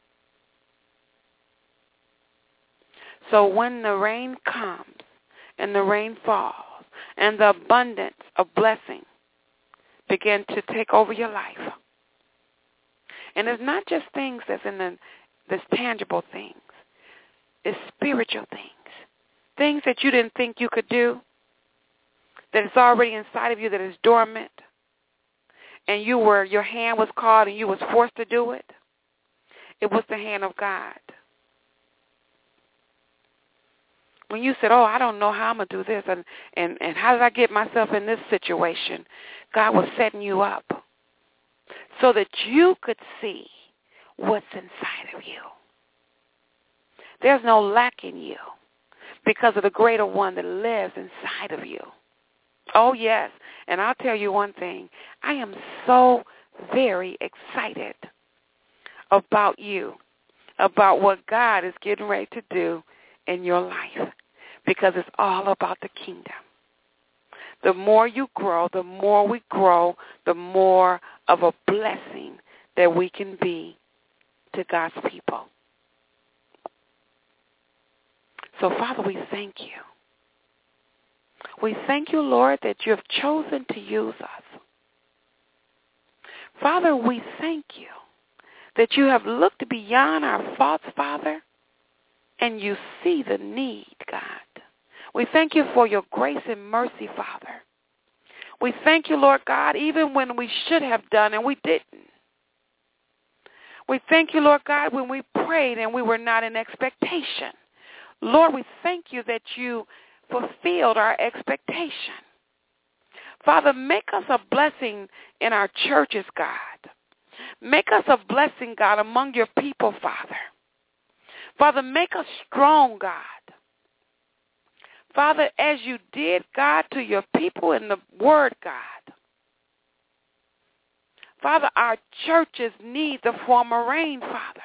So when the rain comes and the rain falls and the abundance of blessing begin to take over your life, and it's not just things that's in this tangible things. It's spiritual things. Things that you didn't think you could do, that is already inside of you, that is dormant, and your hand was called and you was forced to do it. It was the hand of God. When you said, I don't know how I'm going to do this, and how did I get myself in this situation, God was setting you up so that you could see what's inside of you. There's no lack in you because of the greater one that lives inside of you. Oh, yes. And I'll tell you one thing. I am so very excited about you, about what God is getting ready to do in your life, because it's all about the kingdom. The more you grow, the more we grow, the more of a blessing that we can be to God's people. So, Father, we thank you. We thank you, Lord, that you have chosen to use us. Father, we thank you that you have looked beyond our faults, Father, and you see the need, God. We thank you for your grace and mercy, Father. We thank you, Lord God, even when we should have done and we didn't. We thank you, Lord God, when we prayed and we were not in expectation. Lord, we thank you that you fulfilled our expectation. Father, make us a blessing in our churches, God. Make us a blessing, God, among your people, Father. Father, make us strong, God. Father, as you did, God, to your people in the word, God. Father, our churches need the former rain, Father,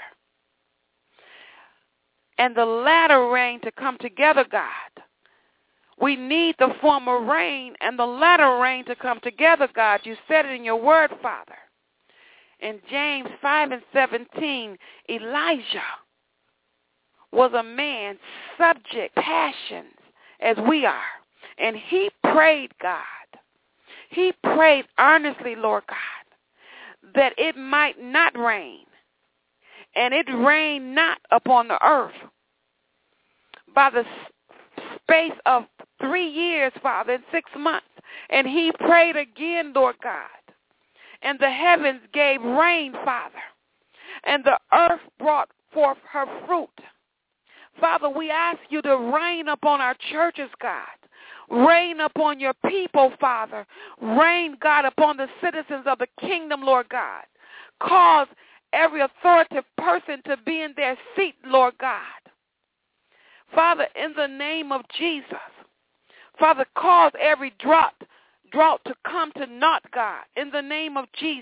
and the latter rain to come together, God. We need the former rain and the latter rain to come together, God. You said it in your word, Father. In James 5:17, Elijah was a man subject passions as we are. And he prayed, God. He prayed earnestly, Lord God, that it might not rain. And it rained not upon the earth. By the space of 3 years, Father, and 6 months. And he prayed again, Lord God. And the heavens gave rain, Father. And the earth brought forth her fruit. Father, we ask you to rain upon our churches, God. Rain upon your people, Father. Rain, God, upon the citizens of the kingdom, Lord God. Cause every authoritative person to be in their seat, Lord God. Father, in the name of Jesus, Father, cause every drought to come to naught, God, in the name of Jesus.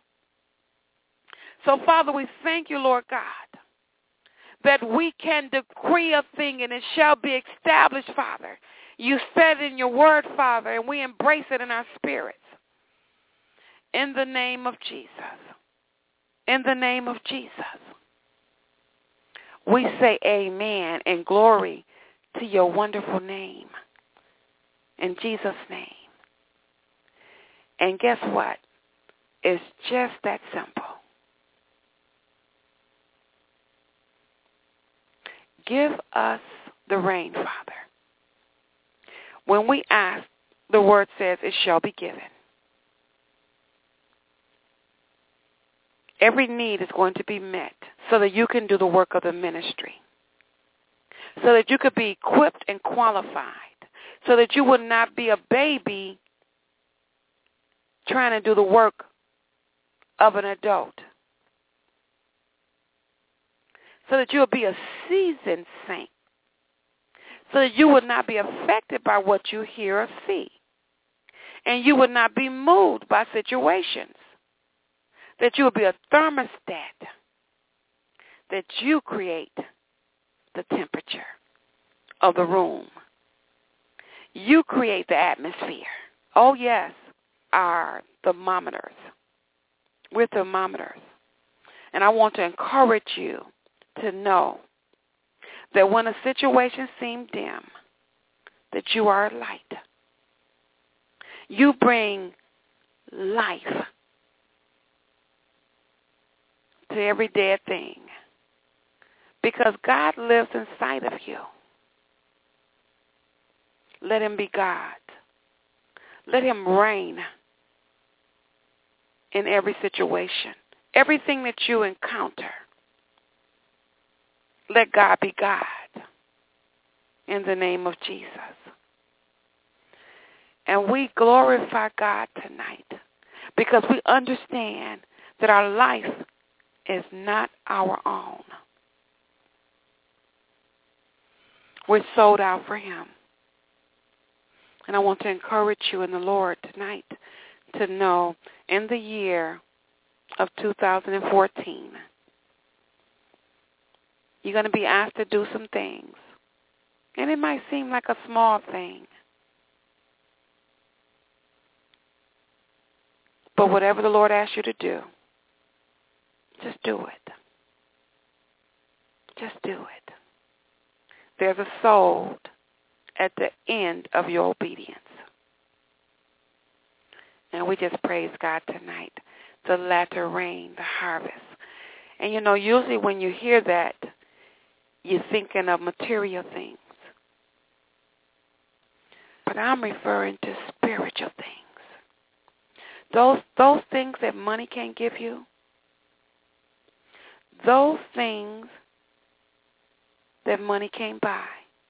So, Father, we thank you, Lord God, that we can decree a thing and it shall be established, Father. You said in your word, Father, and we embrace it in our spirits. In the name of Jesus. In the name of Jesus. We say amen and glory to your wonderful name. In Jesus' name. And guess what? It's just that simple. Give us the rain, Father. When we ask, the word says it shall be given. Every need is going to be met so that you can do the work of the ministry, so that you could be equipped and qualified, so that you would not be a baby trying to do the work of an adult, so that you'll be a seasoned saint, so that you would not be affected by what you hear or see, and you would not be moved by situations, that you will be a thermostat, that you create the temperature of the room. You create the atmosphere. Oh, yes, are thermometers. We're thermometers. And I want to encourage you to know that when a situation seems dim, that you are a light. You bring life to every dead thing, because God lives inside of you. Let him be God. Let him reign in every situation. Everything that you encounter, let God be God in the name of Jesus. And we glorify God tonight because we understand that our life is not our own. We're sold out for him. And I want to encourage you in the Lord tonight to know in the year of 2014, you're going to be asked to do some things. And it might seem like a small thing. But whatever the Lord asks you to do, just do it. Just do it. There's a soul at the end of your obedience. And we just praise God tonight. The latter rain, the harvest. And you know, usually when you hear that, you're thinking of material things. But I'm referring to spiritual things. Those things that money can't give you. Those things that money can't buy.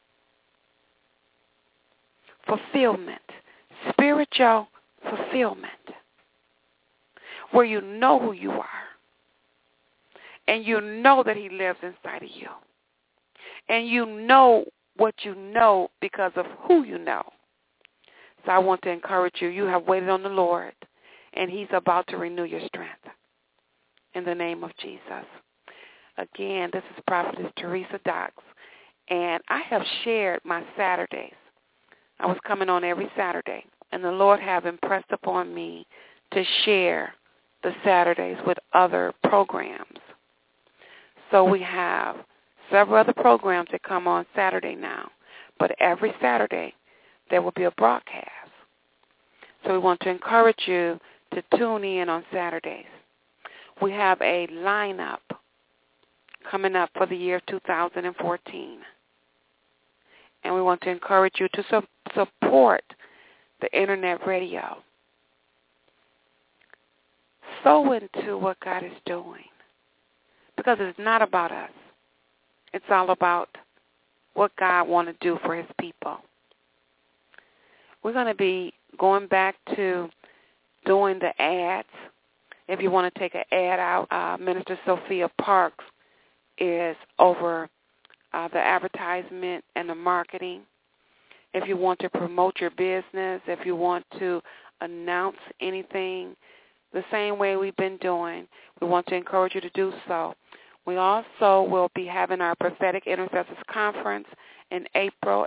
Fulfillment. Spiritual fulfillment. Where you know who you are. And you know that he lives inside of you. And you know what you know because of who you know. So I want to encourage you. You have waited on the Lord, and he's about to renew your strength. In the name of Jesus. Again, this is Prophetess Teresa Docks, and I have shared my Saturdays. I was coming on every Saturday, and the Lord have impressed upon me to share the Saturdays with other programs. So we have several other programs that come on Saturday now, but every Saturday there will be a broadcast. So we want to encourage you to tune in on Saturdays. We have a lineup coming up for the year 2014. And we want to encourage you to support the internet radio. Sow into what God is doing. Because it's not about us. It's all about what God wants to do for his people. We're going to be going back to doing the ads. If you want to take an ad out, Minister Sophia Parks is over the advertisement and the marketing. If you want to promote your business, if you want to announce anything, the same way we've been doing, we want to encourage you to do so. We also will be having our Prophetic Intercessors Conference in April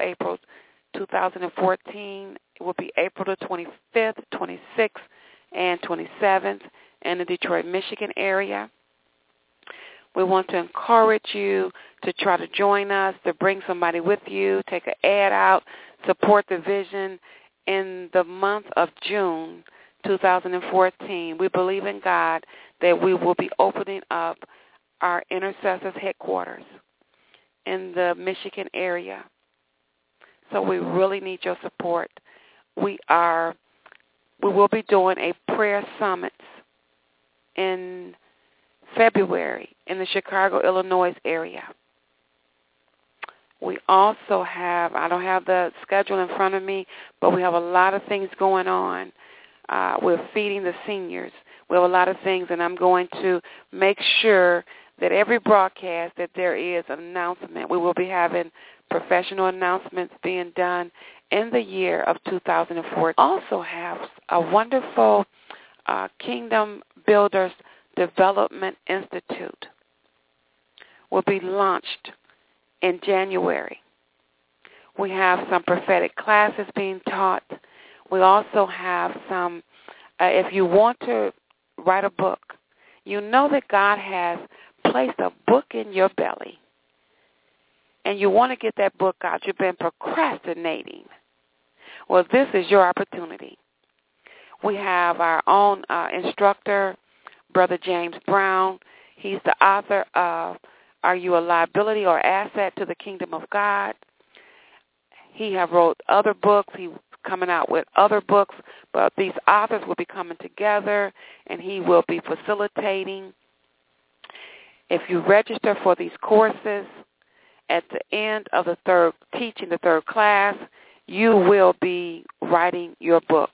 2014. It will be April the 25th, 26th, and 27th in the Detroit, Michigan area. We want to encourage you to try to join us, to bring somebody with you, take an ad out, support the vision in the month of June 2014. We believe in God that we will be opening up our intercessors headquarters in the Michigan area. So we really need your support. We will be doing a prayer summit in February in the Chicago, Illinois area. We also have, I don't have the schedule in front of me, but we have a lot of things going on. We're feeding the seniors. We have a lot of things, and I'm going to make sure that every broadcast that there is an announcement. We will be having professional announcements being done in the year of 2004. Also have a wonderful Kingdom Builders Development Institute will be launched in January. We have some prophetic classes being taught. We also have some, if you want to write a book, you know that God has placed a book in your belly, and you want to get that book out. You've been procrastinating. Well, this is your opportunity. We have our own instructor, Brother James Brown. He's the author of Are You a Liability or Asset to the Kingdom of God? He have wrote other books. He's coming out with other books, but these authors will be coming together, and he will be facilitating. If you register for these courses, at the end of the third class, you will be writing your book.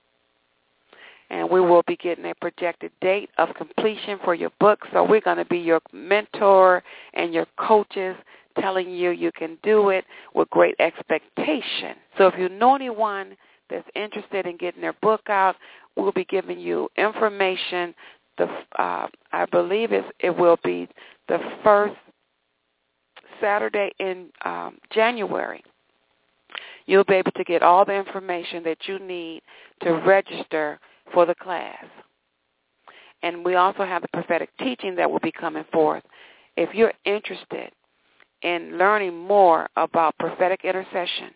And we will be getting a projected date of completion for your book. So we're going to be your mentor and your coaches, telling you you can do it with great expectation. So if you know anyone that's interested in getting their book out, we'll be giving you information. I believe it will be the first Saturday in January. You'll be able to get all the information that you need to register for the class. And we also have the prophetic teaching that will be coming forth. If you're interested in learning more about prophetic intercession,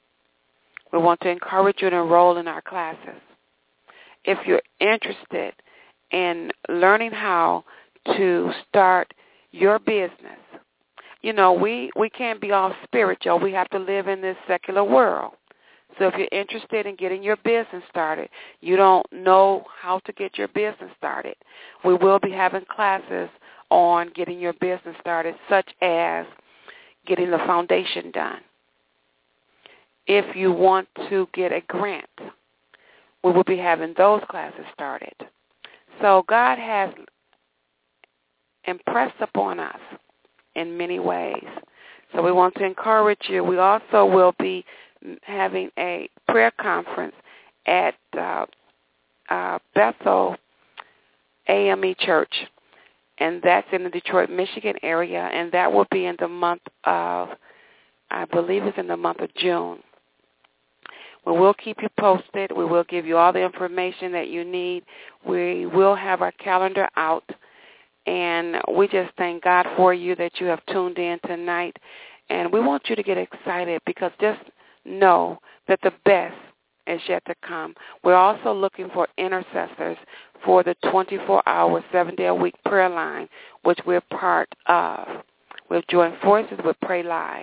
we want to encourage you to enroll in our classes. If you're interested in learning how to start your business, you know, we can't be all spiritual. We have to live in this secular world. So if you're interested in getting your business started, you don't know how to get your business started, we will be having classes on getting your business started, such as getting the foundation done. If you want to get a grant, we will be having those classes started. So God has impressed upon us in many ways. So we want to encourage you. We also will be having a prayer conference at Bethel AME Church, and that's in the Detroit, Michigan area, and that will be in the month of, I believe it's in the month of June. We will keep you posted. We will give you all the information that you need. We will have our calendar out, and we just thank God for you that you have tuned in tonight, and we want you to get excited because just know that the best is yet to come. We're also looking for intercessors for the 24-hour, 7-day-a-week prayer line, which we're part of. We've joined forces with Pray Live,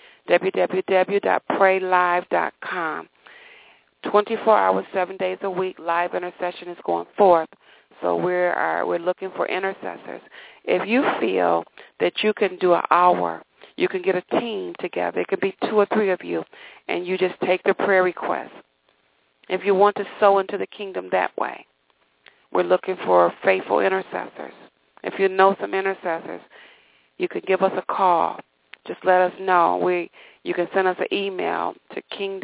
www.praylive.com. 24 hours, 7 days a week, live intercession is going forth. So we're looking for intercessors. If you feel that you can do an hour, you can get a team together. It could be 2 or 3 of you, and you just take the prayer request. If you want to sow into the kingdom that way, we're looking for faithful intercessors. If you know some intercessors, you can give us a call. Just let us know. You can send us an email to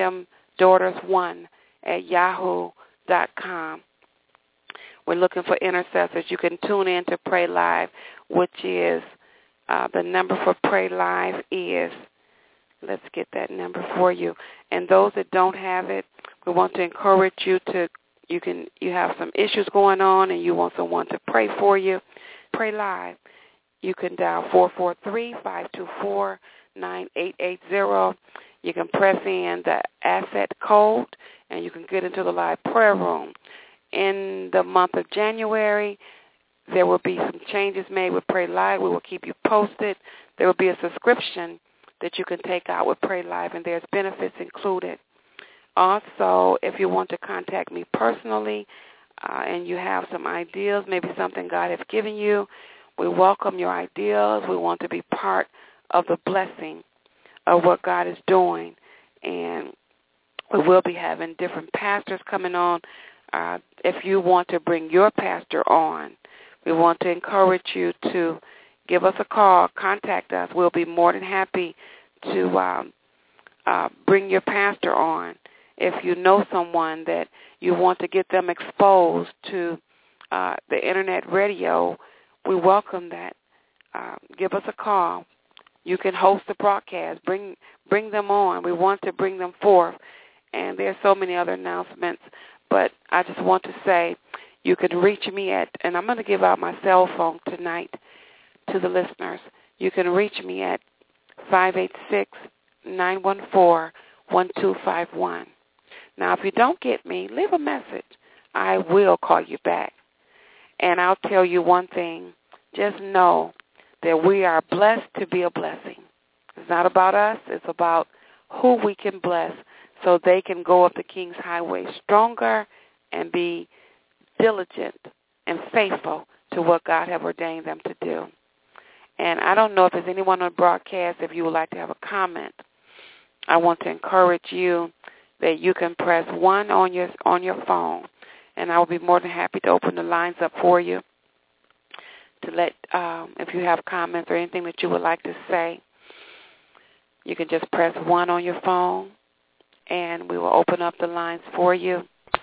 kingdomdaughters1@yahoo.com. We're looking for intercessors. You can tune in to Pray Live, which is the number for Pray Live is, let's get that number for you. And those that don't have it, we want to encourage you to, you have some issues going on and you want someone to pray for you. Pray Live. You can dial 443-524-9880. You can press in the asset code, and you can get into the live prayer room. In the month of January, there will be some changes made with Pray Live. We will keep you posted. There will be a subscription that you can take out with Pray Live, and there's benefits included. Also, if you want to contact me personally and you have some ideas, maybe something God has given you, we welcome your ideas. We want to be part of the blessing of what God is doing. And we will be having different pastors coming on. If you want to bring your pastor on, we want to encourage you to give us a call, contact us. We'll be more than happy to bring your pastor on. If you know someone that you want to get them exposed to the internet radio, we welcome that. Give us a call. You can host the broadcast. Bring them on. We want to bring them forth. And there are so many other announcements, but I just want to say you can reach me at, and I'm going to give out my cell phone tonight to the listeners. You can reach me at 586-914-1251. Now, if you don't get me, leave a message. I will call you back. And I'll tell you one thing. Just know that we are blessed to be a blessing. It's not about us. It's about who we can bless so they can go up the King's Highway stronger and be diligent and faithful to what God has ordained them to do. And I don't know if there's anyone on the broadcast, if you would like to have a comment. I want to encourage you that you can press 1 on your phone, and I will be more than happy to open the lines up for you to let, if you have comments or anything that you would like to say, you can just press 1 on your phone, and we will open up the lines for you.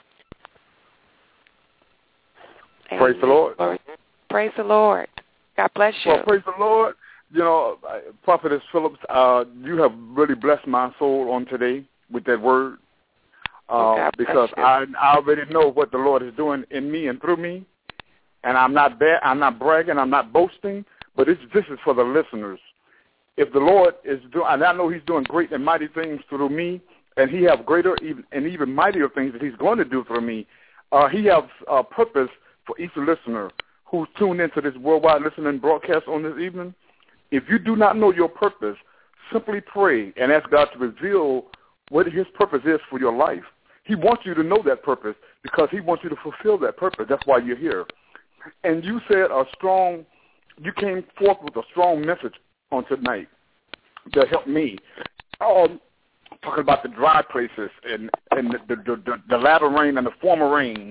And praise the Lord. Praise the Lord. God bless you. Well, praise the Lord. You know, Prophetess Phillips, you have really blessed my soul on today with that word because I already know what the Lord is doing in me and through me. And I'm not bragging, I'm not boasting, but this is for the listeners. If the Lord is doing, and I know He's doing great and mighty things through me, and He has greater and even mightier things that He's going to do through me, He has a purpose for each listener who's tuned into this worldwide listening broadcast on this evening. If you do not know your purpose, simply pray and ask God to reveal what His purpose is for your life. He wants you to know that purpose because He wants you to fulfill that purpose. That's why you're here. And you said you came forth with a strong message on tonight that helped me. Talking about the dry places and the latter rain and the former rains.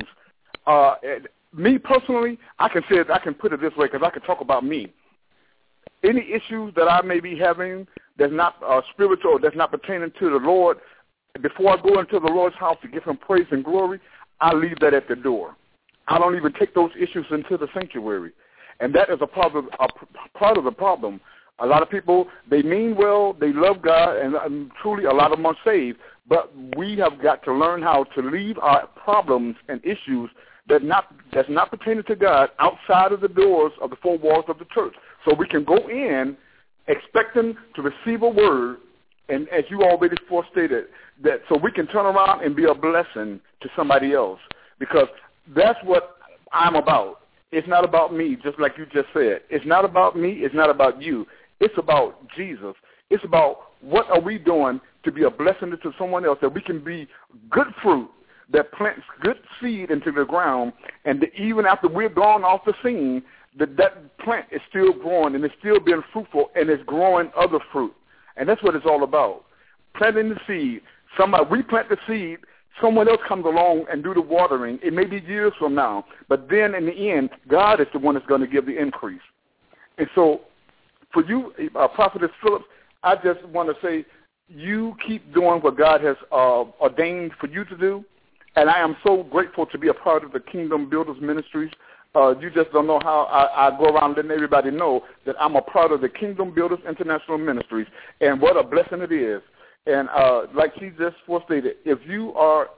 Me personally, I can put it this way because I can talk about me. Any issues that I may be having that's not spiritual or that's not pertaining to the Lord, before I go into the Lord's house to give Him praise and glory, I leave that at the door. I don't even take those issues into the sanctuary. And that is a part of the problem. A lot of people, they mean well, they love God, and truly a lot of them are saved. But we have got to learn how to leave our problems and issues that's not pertaining to God outside of the doors of the four walls of the church. So we can go in expecting to receive a word, and as you already forestated, that so we can turn around and be a blessing to somebody else. Because that's what I'm about. It's not about me, just like you just said. It's not about me. It's not about you. It's about Jesus. It's about what are we doing to be a blessing to someone else, that we can be good fruit that plants good seed into the ground, and that even after we're gone off the scene, that plant is still growing and it's still being fruitful and it's growing other fruit. And that's what it's all about. Planting the seed. We plant the seed, someone else comes along and do the watering. It may be years from now, but then in the end, God is the one that's going to give the increase. And so for you, Prophetess Phillips, I just want to say you keep doing what God has ordained for you to do. And I am so grateful to be a part of the Kingdom Builders Ministries. You just don't know how I go around letting everybody know that I'm a part of the Kingdom Builders International Ministries, and what a blessing it is. And like she just stated, if you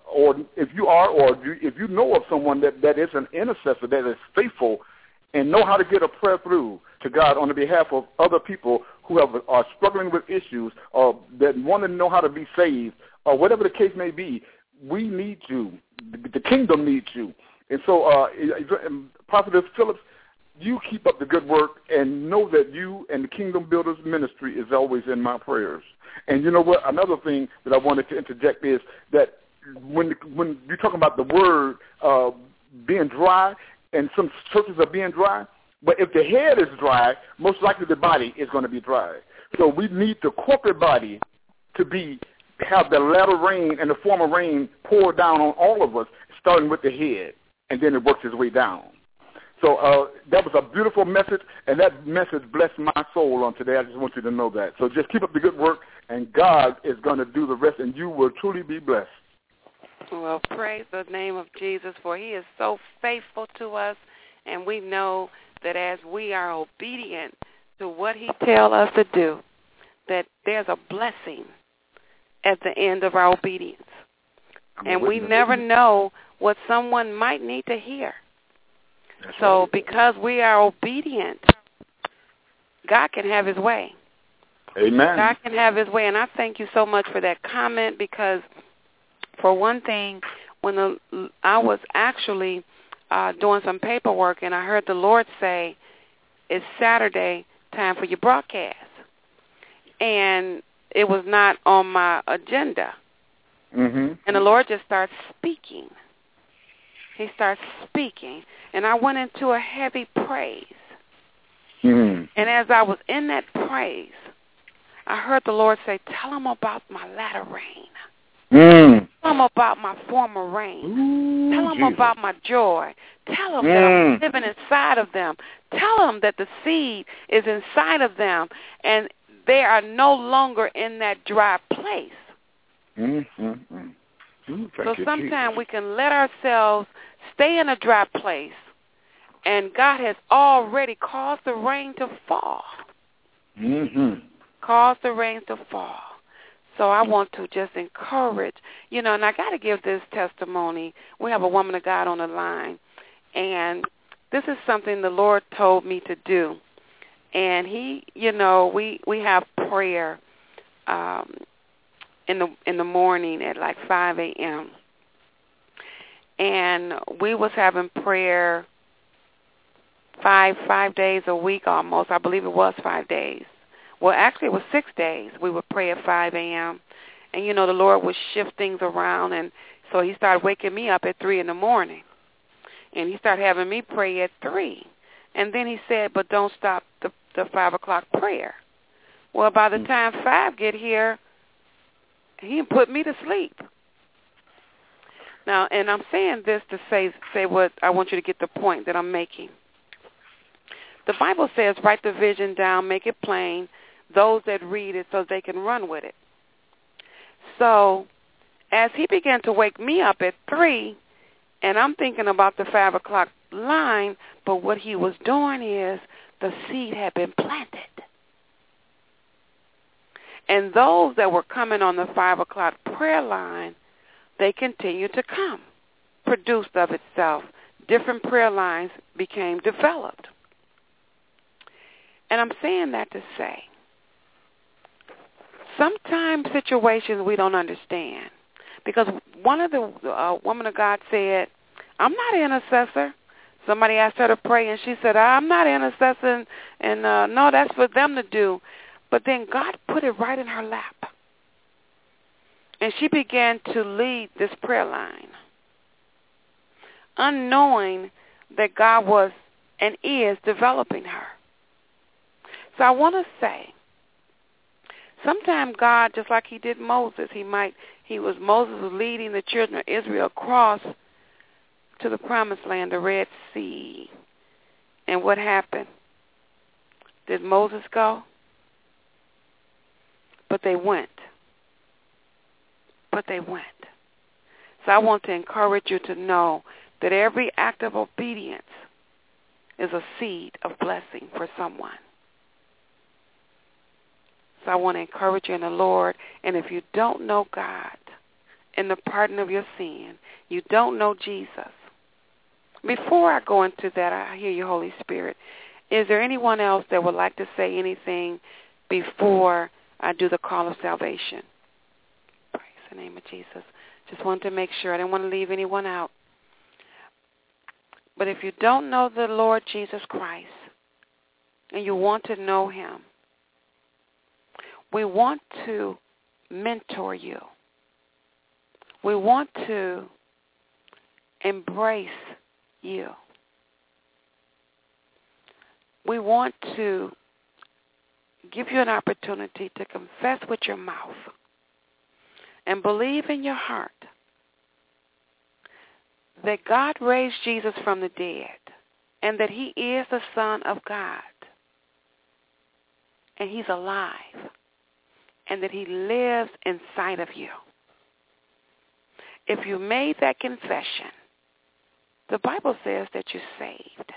know of someone that is an intercessor, that is faithful, and know how to get a prayer through to God on the behalf of other people who are struggling with issues, or that want to know how to be saved, or whatever the case may be, we need you. The kingdom needs you. And so, Prophetess Phillips, you keep up the good work, and know that you and the Kingdom Builders Ministry is always in my prayers. And you know what? Another thing that I wanted to interject is that when you're talking about the word being dry, and some churches are being dry, but if the head is dry, most likely the body is going to be dry. So we need the corporate body to have the latter rain and the former rain pour down on all of us, starting with the head, and then it works its way down. So that was a beautiful message, and that message blessed my soul on today. I just want you to know that. So just keep up the good work, and God is going to do the rest, and you will truly be blessed. Well, praise the name of Jesus, for he is so faithful to us, and we know that as we are obedient to what he tells us to do, that there's a blessing at the end of our obedience. And we never know what someone might need to hear. So because we are obedient, God can have his way. Amen. God can have his way. And I thank you so much for that comment, because for one thing, when I was actually doing some paperwork and I heard the Lord say, it's Saturday, time for your broadcast. And it was not on my agenda. Mm-hmm. And the Lord just starts speaking. He starts speaking. And I went into a heavy praise. Mm-hmm. And as I was in that praise, I heard the Lord say, tell them about my latter rain. Mm. Tell them about my former rain. Ooh, tell them Jesus. about my joy. Tell them that I'm living inside of them. Tell them that the seed is inside of them, and they are no longer in that dry place. Mm-hmm. So sometimes we can let ourselves stay in a dry place, and God has already caused the rain to fall. Mm-hmm. Caused the rain to fall. So I want to just encourage, and I got to give this testimony. We have a woman of God on the line, and this is something the Lord told me to do. And he, we have prayer in the morning at like 5 a.m. And we was having prayer five days a week almost. I believe it was 5 days. Well, actually, it was 6 days. We would pray at 5 a.m. And, the Lord would shift things around. And so he started waking me up at 3 in the morning. And he started having me pray at 3. And then he said, but don't stop the 5 o'clock prayer. Well, by the time 5 get here, he put me to sleep. Now, and I'm saying this to say what I want you to get the point that I'm making. The Bible says, write the vision down, make it plain, those that read it so they can run with it. So as he began to wake me up at 3, and I'm thinking about the 5 o'clock line, but what he was doing is the seed had been planted. And those that were coming on the 5 o'clock prayer line, they continued to come, produced of itself. Different prayer lines became developed. And I'm saying that to say, sometimes situations we don't understand. Because one of the woman of God said, I'm not an intercessor. Somebody asked her to pray, and she said, I'm not an intercessor, and no, that's for them to do. But then God put it right in her lap. And she began to lead this prayer line, unknowing that God was and is developing her. So I want to say, sometimes God, just like he did Moses, Moses was leading the children of Israel across to the promised land, the Red Sea. And what happened? Did Moses go? But they went. So I want to encourage you to know that every act of obedience is a seed of blessing for someone. So I want to encourage you in the Lord. And if you don't know God and the pardon of your sin, you don't know Jesus. Before I go into that, I hear you, Holy Spirit. Is there anyone else that would like to say anything before I do the call of salvation? Praise the name of Jesus. Just wanted to make sure. I didn't want to leave anyone out. But if you don't know the Lord Jesus Christ and you want to know him, we want to mentor you. We want to embrace you. We want to give you an opportunity to confess with your mouth and believe in your heart that God raised Jesus from the dead and that he is the Son of God and he's alive and that he lives inside of you. If you made that confession, the Bible says that you're saved.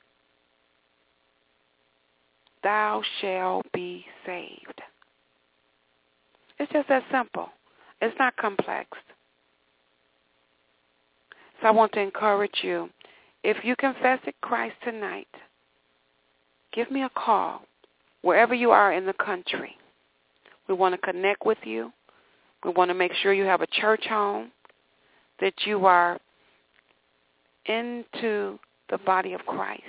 Thou shalt be saved. It's just that simple. It's not complex. So I want to encourage you, if you confess Christ tonight, give me a call wherever you are in the country. We want to connect with you. We want to make sure you have a church home, that you are into the body of Christ,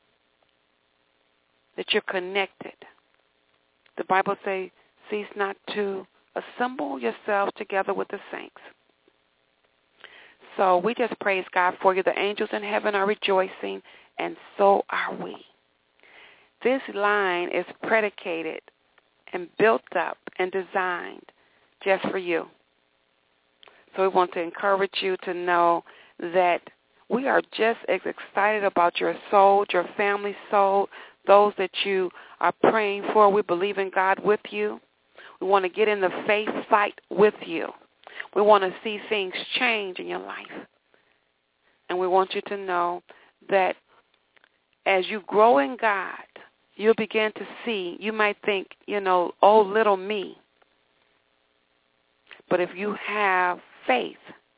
that you're connected. The Bible says, cease not to assemble yourselves together with the saints. So we just praise God for you. The angels in heaven are rejoicing, and so are we. This line is predicated and built up and designed just for you. So we want to encourage you to know that we are just as excited about your soul, your family's soul, those that you are praying for. We believe in God with you. We want to get in the faith fight with you. We want to see things change in your life. And we want you to know that as you grow in God, you'll begin to see, you might think, oh, little me. But if you have faith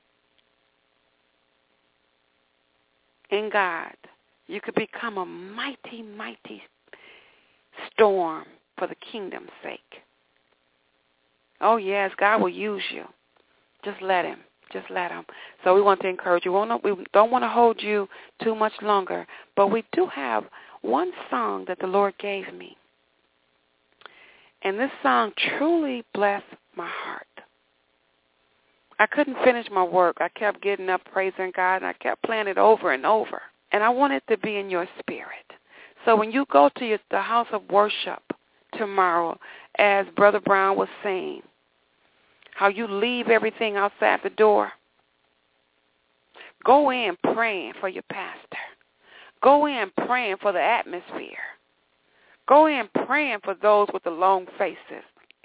in God, you could become a mighty, mighty storm for the kingdom's sake. Oh, yes, God will use you. Just let him. Just let him. So we want to encourage you. We don't want to hold you too much longer, but we do have one song that the Lord gave me. And this song truly blessed my heart. I couldn't finish my work. I kept getting up praising God, and I kept playing it over and over. And I want it to be in your spirit. So when you go to the house of worship tomorrow, as Brother Brown was saying, how you leave everything outside the door, go in praying for your pastor. Go in praying for the atmosphere. Go in praying for those with the long faces.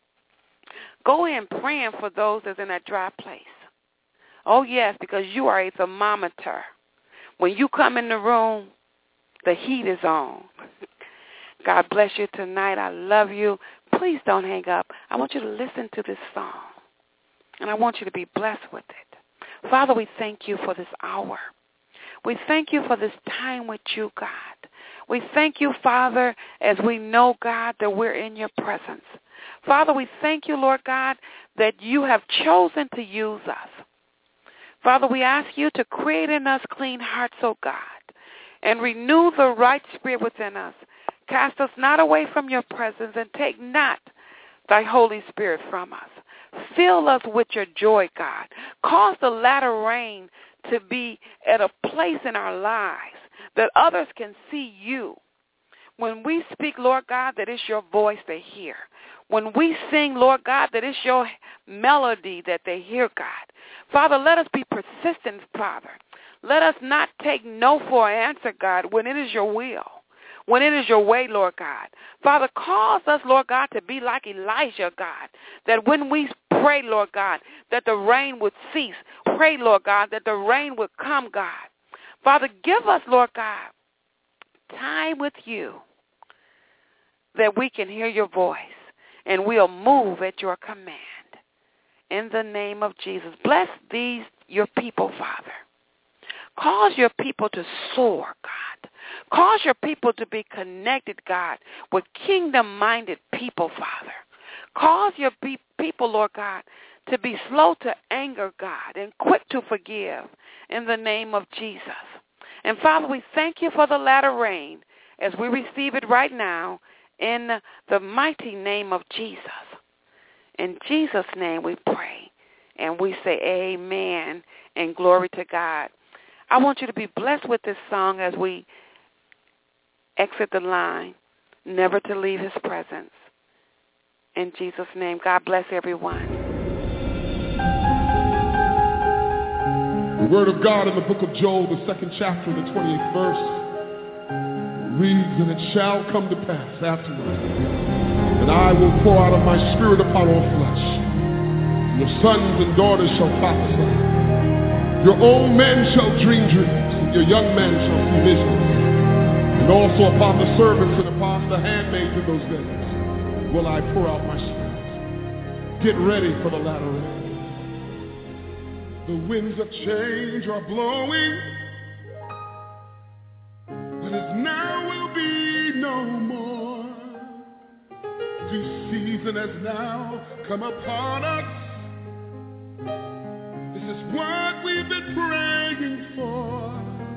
Go in praying for those that's in that dry place. Oh, yes, because you are a thermometer. When you come in the room, the heat is on. God bless you tonight. I love you. Please don't hang up. I want you to listen to this song, and I want you to be blessed with it. Father, we thank you for this hour. We thank you for this time with you, God. We thank you, Father, as we know, God, that we're in your presence. Father, we thank you, Lord God, that you have chosen to use us. Father, we ask you to create in us clean hearts, oh God, and renew the right spirit within us. Cast us not away from your presence, and take not thy Holy Spirit from us. Fill us with your joy, God. Cause the latter rain to be at a place in our lives that others can see you. When we speak, Lord God, that it's your voice they hear. When we sing, Lord God, that it's your melody that they hear, God. Father, let us be persistent, Father. Let us not take no for an answer, God, when it is your will, when it is your way, Lord God. Father, cause us, Lord God, to be like Elijah, God, that when we pray, Lord God, that the rain would cease. Pray, Lord God, that the rain would come, God. Father, give us, Lord God, time with you that we can hear your voice and we'll move at your command. In the name of Jesus, bless these, your people, Father. Cause your people to soar, God. Cause your people to be connected, God, with kingdom-minded people, Father. Cause your people, Lord God, to be slow to anger, God, and quick to forgive in the name of Jesus. And, Father, we thank you for the latter rain as we receive it right now in the mighty name of Jesus. In Jesus' name we pray, and we say amen and glory to God. I want you to be blessed with this song as we exit the line, never to leave his presence. In Jesus' name, God bless everyone. The word of God in the book of Joel, the 2nd chapter, the 28th verse, reads, and it shall come to pass afterwards, and I will pour out of my spirit upon all flesh. Your sons and daughters shall prophesy. Your old men shall dream dreams, and your young men shall see visions. And also upon the servants and upon the handmaids in those days will I pour out my spirit. Get ready for the latter rain. The winds of change are blowing, but as now will be no more. Due season has now come upon us. This is what we've been praying for.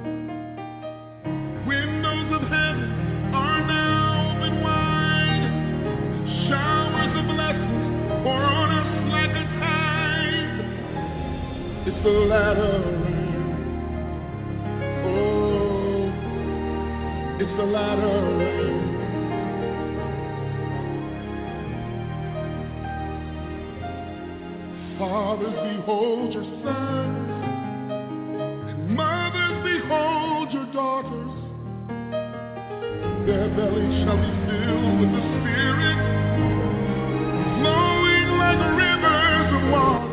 Windows of heaven are now open wide. Showers of blessings pour on us like a tide. It's the latter rain. Oh, it's the latter rain. Fathers, behold your sons, and mothers, behold your daughters. Their bellies shall be filled with the Spirit, flowing like rivers of water.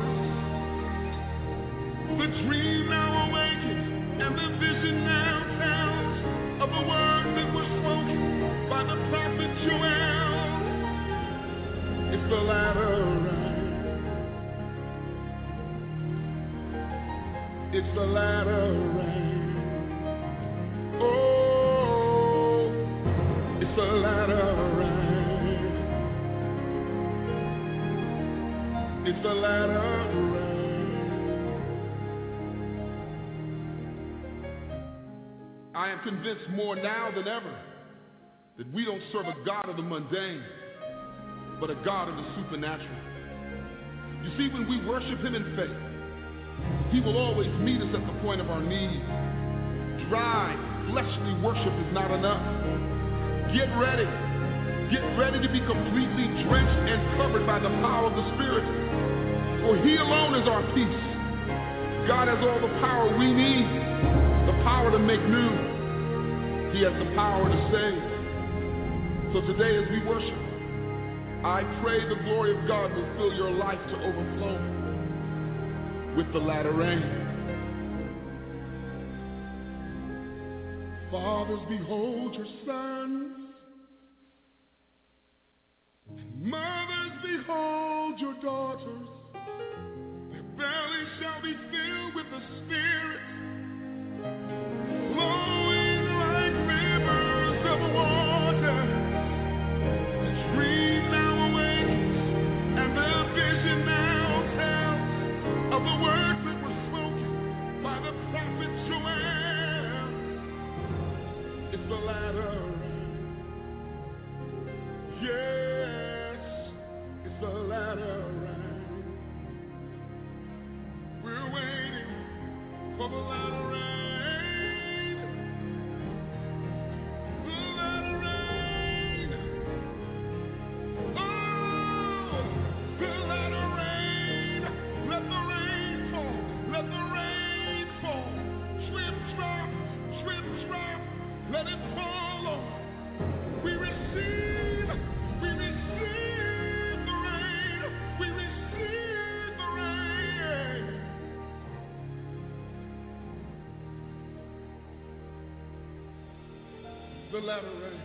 The dream now awakens, and the vision now tells of the words that were spoken by the prophet Joel. It's the latter rain. It's the latter rain. Oh, it's the latter rain. It's the latter rain. I am convinced more now than ever that we don't serve a God of the mundane, but a God of the supernatural. You see, when we worship Him in faith, He will always meet us at the point of our need. Dry, fleshly worship is not enough. Get ready. Get ready to be completely drenched and covered by the power of the Spirit. For He alone is our peace. God has all the power we need. The power to make new. He has the power to save. So today as we worship, I pray the glory of God will fill your life to overflowing with the latter rain. Fathers, behold your sons, and mothers, behold your daughters. Their bellies shall be filled with the Spirit, flowing like rivers of water. The dream now awakens, and the vision now tells of the words that were spoken by the prophet Joel. It's the latter rain. Yes, it's the latter rain. We're waiting for the latter rain. The latter rain. Oh, the latter rain. Let the rain fall. Let the rain fall. Drip, drop, let it fall, Lord. We receive the rain. We receive the rain. The latter rain.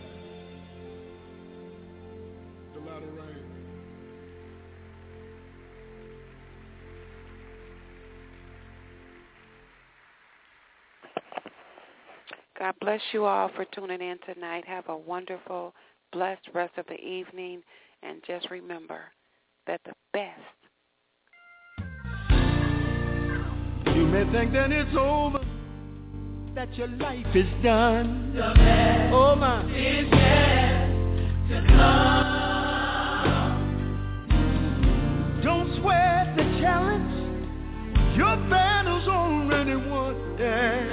The latter rain. God bless you all for tuning in tonight. Have a wonderful, blessed rest of the evening. And just remember that the best. You may think that it's over, that your life is done. The best oh my, is yet to come. Don't sweat the challenge. Your battle's already won. Yeah.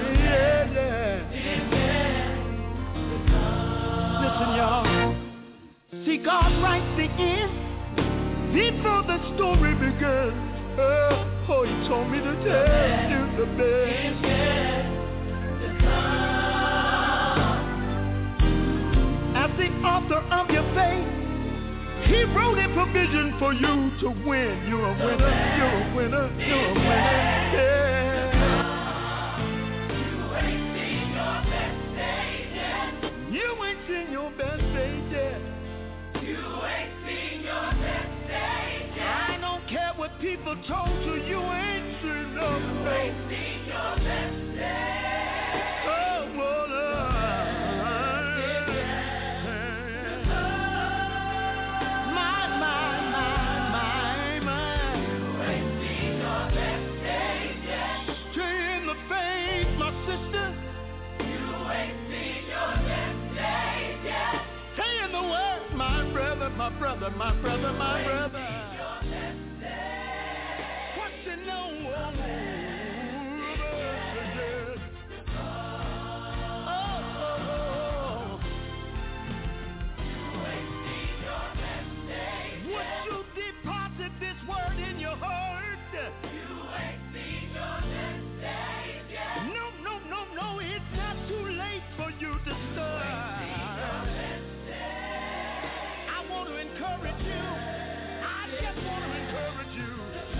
Listen, y'all. See, God writes the end Before the story began, oh, he told me to tell you the best. As the author of your faith, he wrote a provision for you to win. You're a winner, you're a winner, you're a winner, yeah. You ain't seen your best day yet. You ain't seen your best day yet. I don't care what people told you, you ain't seen no. You ain't seen your best day. Oh, well, my brother. What you know? Would you deposit this word in your heart? You ain't seen your best day yet. No, it's not too late for you to start. Encourage you. I just want to encourage you.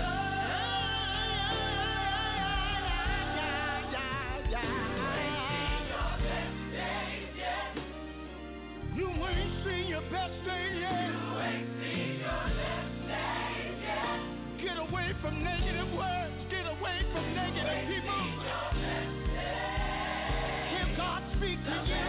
You ain't seen your best day yet. Get away from negative words. Get away from negative people. Hear God speak to you.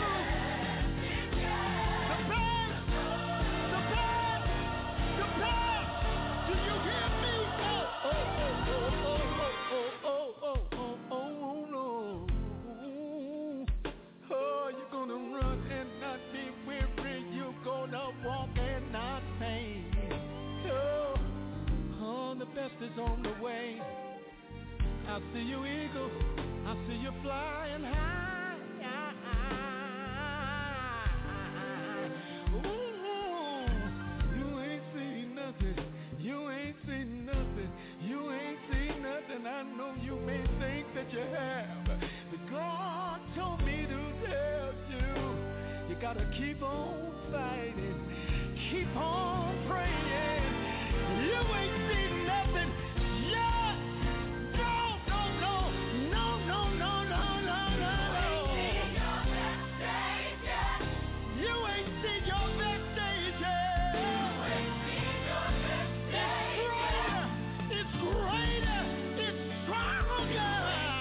Is on the way. I see you, eagle. I see you flying high. Ooh, you ain't seen nothing. You ain't seen nothing. You ain't seen nothing. I know you may think that you have, but God told me to tell you, you gotta keep on fighting, keep on praying. You ain't seen nothing. Yeah. No. You ain't seen your best days yet. It's greater. It's stronger.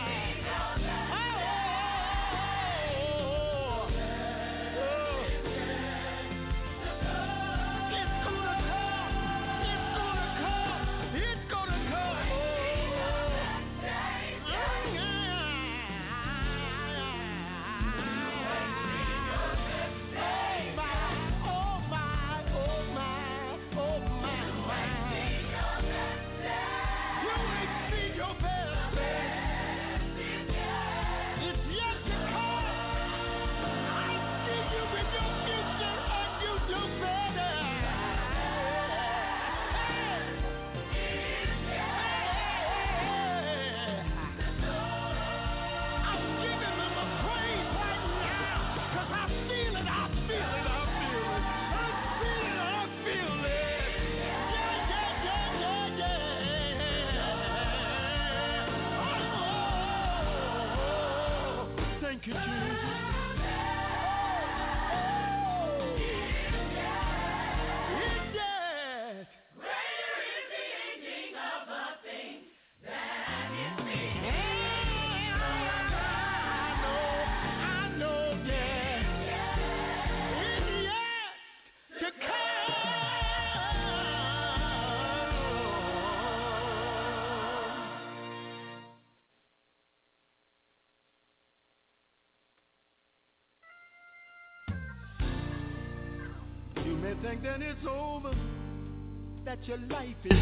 Thank you, Jesus. You may think that it's over, that your life is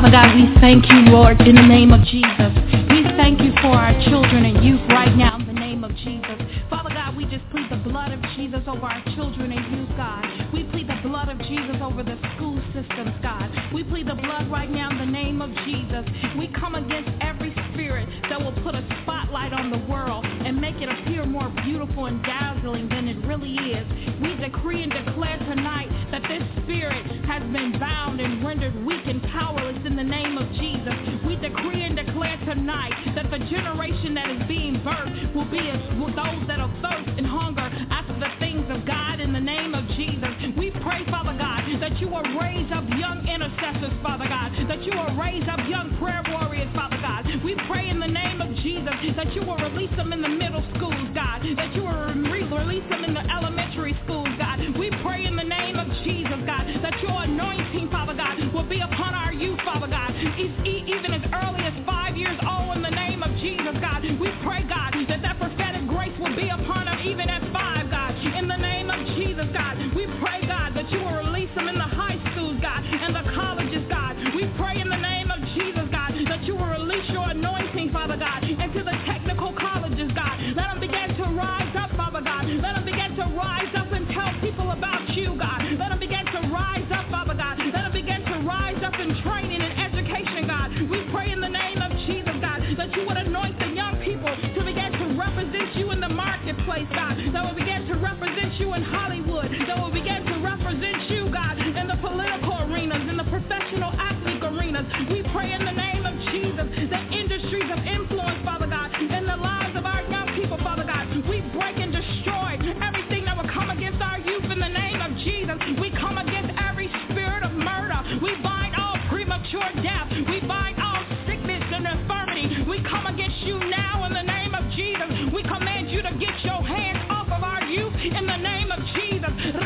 Father God, we thank you, Lord, in the name of Jesus. We thank you for our children and youth right now in the name of Jesus. Father God, we just plead the blood of Jesus over our children and youth, God. We plead the blood of Jesus over the school systems, God. We plead the blood right now in the name of Jesus. We come against every spirit that will put a spotlight on the world and make it appear more beautiful and dazzling than it really is. We decree and declare tonight that this spirit has been bound and rendered weak and powerless in the name of Jesus. We decree and declare tonight that the generation that is being birthed will be those that are thirst and hunger after the things of God in the name of Jesus. We pray, Father God, that you will raise up young intercessors, Father God, that you will raise up young prayer warriors, Father God. We pray in the name of Jesus that you will release them in the middle schools, God, that you will release them in the elementary schools, God. We pray in the name of Jesus, God, that your anointing, Father God, will be upon our youth, Father God, even as early as 5 years old in the name of Jesus, God. We pray, God, that prophetic grace will be upon them even at 5, God, in the name of Jesus, God. We pray, God, that you will release them in the high schools, God, and the colleges, God. We pray in the name of Jesus, God, that you will release your anointing, Father God, into the technical colleges, God. Let them begin to rise up, Father God. Let them begin to rise up and tell people about you, God. Let them begin to rise up, Father God. Let them begin to rise up in training and education, God. We pray in the name of Jesus, God, that you would anoint the young people to begin to represent you in the marketplace, God. That will begin to represent you in Hollywood. That will begin to represent you, God, in the political arenas, in the professional athlete arenas. We pray in the name of Jesus that industries of influence, Father God, in the lives of our young people, Father God, we break and destroy everything that will come against our youth in the name of Jesus. We come against every spirit of murder. We bind all premature death. We bind all sickness and infirmity. We come against you now in the name of Jesus. We command you to get your hands off of our youth in the name of Jesus.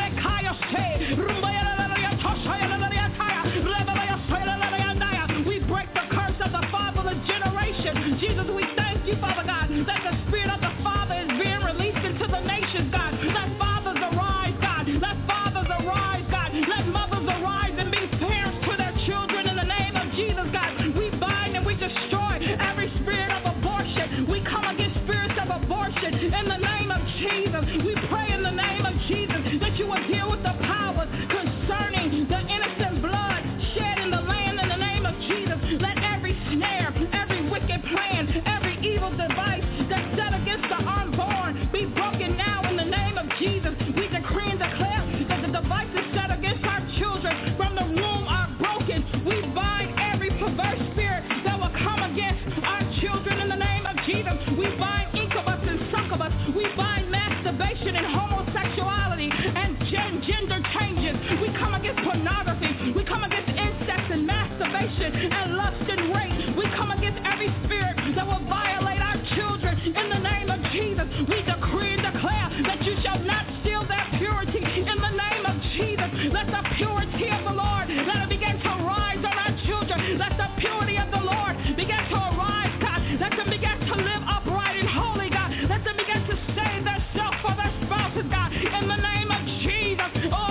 We break the curse of the fatherless generation. Jesus, we thank you, Father God, that the spirit of the Father is being released into the nations, God. Let fathers arise, God. Let fathers arise, God. Let mothers arise and be parents to their children in the name of Jesus, God. We bind and we destroy every spirit of abortion. We come against spirits of abortion in the name of Jesus. We pray in the name of Jesus that you will deal with the powers concerning the innocent blood shed in the land in the name of Jesus. Let every snare, every wicked plan, every evil device that's set against the unborn be broken now in the name of Jesus. We decree and declare that the devices set against our children from the womb are broken. We bind every perverse spirit that will come against our children in the name of Jesus. We bind incubus and succubus. We bind masturbation and homosexuality and gender changes. We come against pornography. We come against incest and masturbation and lust and rape. We come against every spirit that will violate our children in the name of Jesus. We decree and declare that you shall not steal their purity in the name of Jesus. Let the purity of the Lord, let it begin to rise on our children. Let the purity of the Lord begin to arise, God. Let them begin to live upright and holy, God. Let them begin to save themselves for their spouses, God. In the name of Jesus. Oh,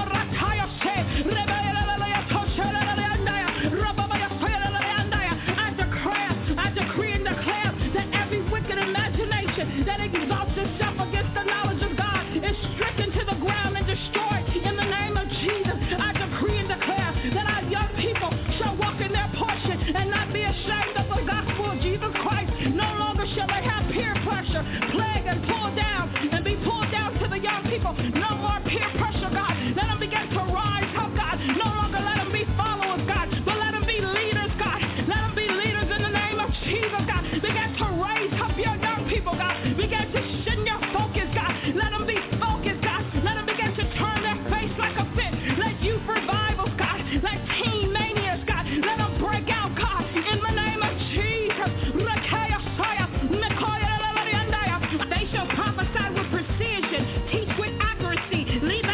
I decree and declare that every wicked imagination that exalts itself against the knowledge of God is stricken to the ground and destroyed in the name of Jesus. I decree and declare that our young people shall walk in their portion and not be ashamed of the gospel of Jesus Christ. No longer shall they have peer pressure, plague and pull down and be pulled down to the young people. No more peer pressure, God. Let them begin to rise up, God. No longer let them be followers, God, but let them be leaders, God. Let them be leaders in the name of Jesus, God. Begin to raise up your young people, God. Begin to send your focus, God. Let them be focused, God. Let them begin to turn their face like a fit. Let youth revivals, God. Let teen manias, God. Let them break out, God. In the name of Jesus. They shall prophesy with precision, teach with accuracy, lead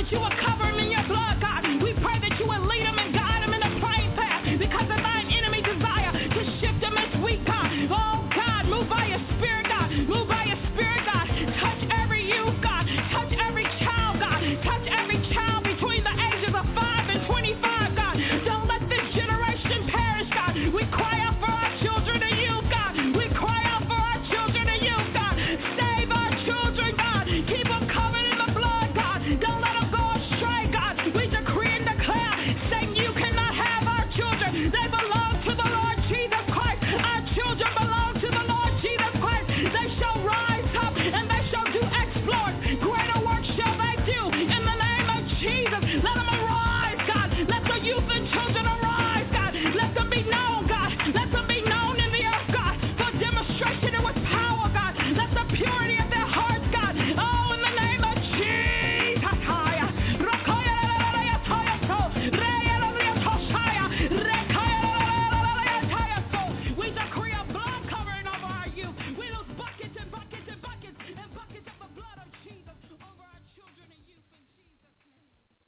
that you will cover them in your blood, God. We pray that you will lead them and guide them in the plain path, because of thine enemy desire to shift them this week, God. Oh, God, move by your spirit, God. Move by your spirit, God. Touch every youth, God. Touch every child, God. Touch every child between the ages of 5 and 25, God. Don't let this generation perish, God. We cry out for our children and youth, God. We cry out for our children and youth, God. Save our children, God. Keep them covered in the blood, God. Don't let them go astray, God. We decree and declare, Satan, you cannot have our children. They belong to the Lord Jesus Christ. Our children belong to the Lord Jesus Christ. They shall rise up and they shall do exploits. Greater work shall they do in the name of Jesus. Let them arise, God. Let the youth and children arise, God. Let them be known, God. Let them be known in the earth, God, for demonstration and with power, God. Let the purity of their hearts, God. Oh, in the name of Jesus. We decree a blood covering over our youth. We lose buckets and buckets and buckets and buckets of the blood of Jesus over our children and youth in Jesus' name.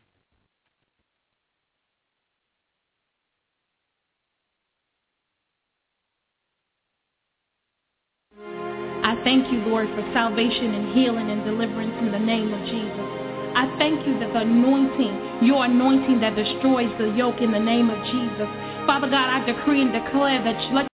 I thank you, Lord, for salvation and healing and deliverance in the name of Jesus. I thank you that the anointing, your anointing that destroys the yoke in the name of Jesus. Father God, I decree and declare that let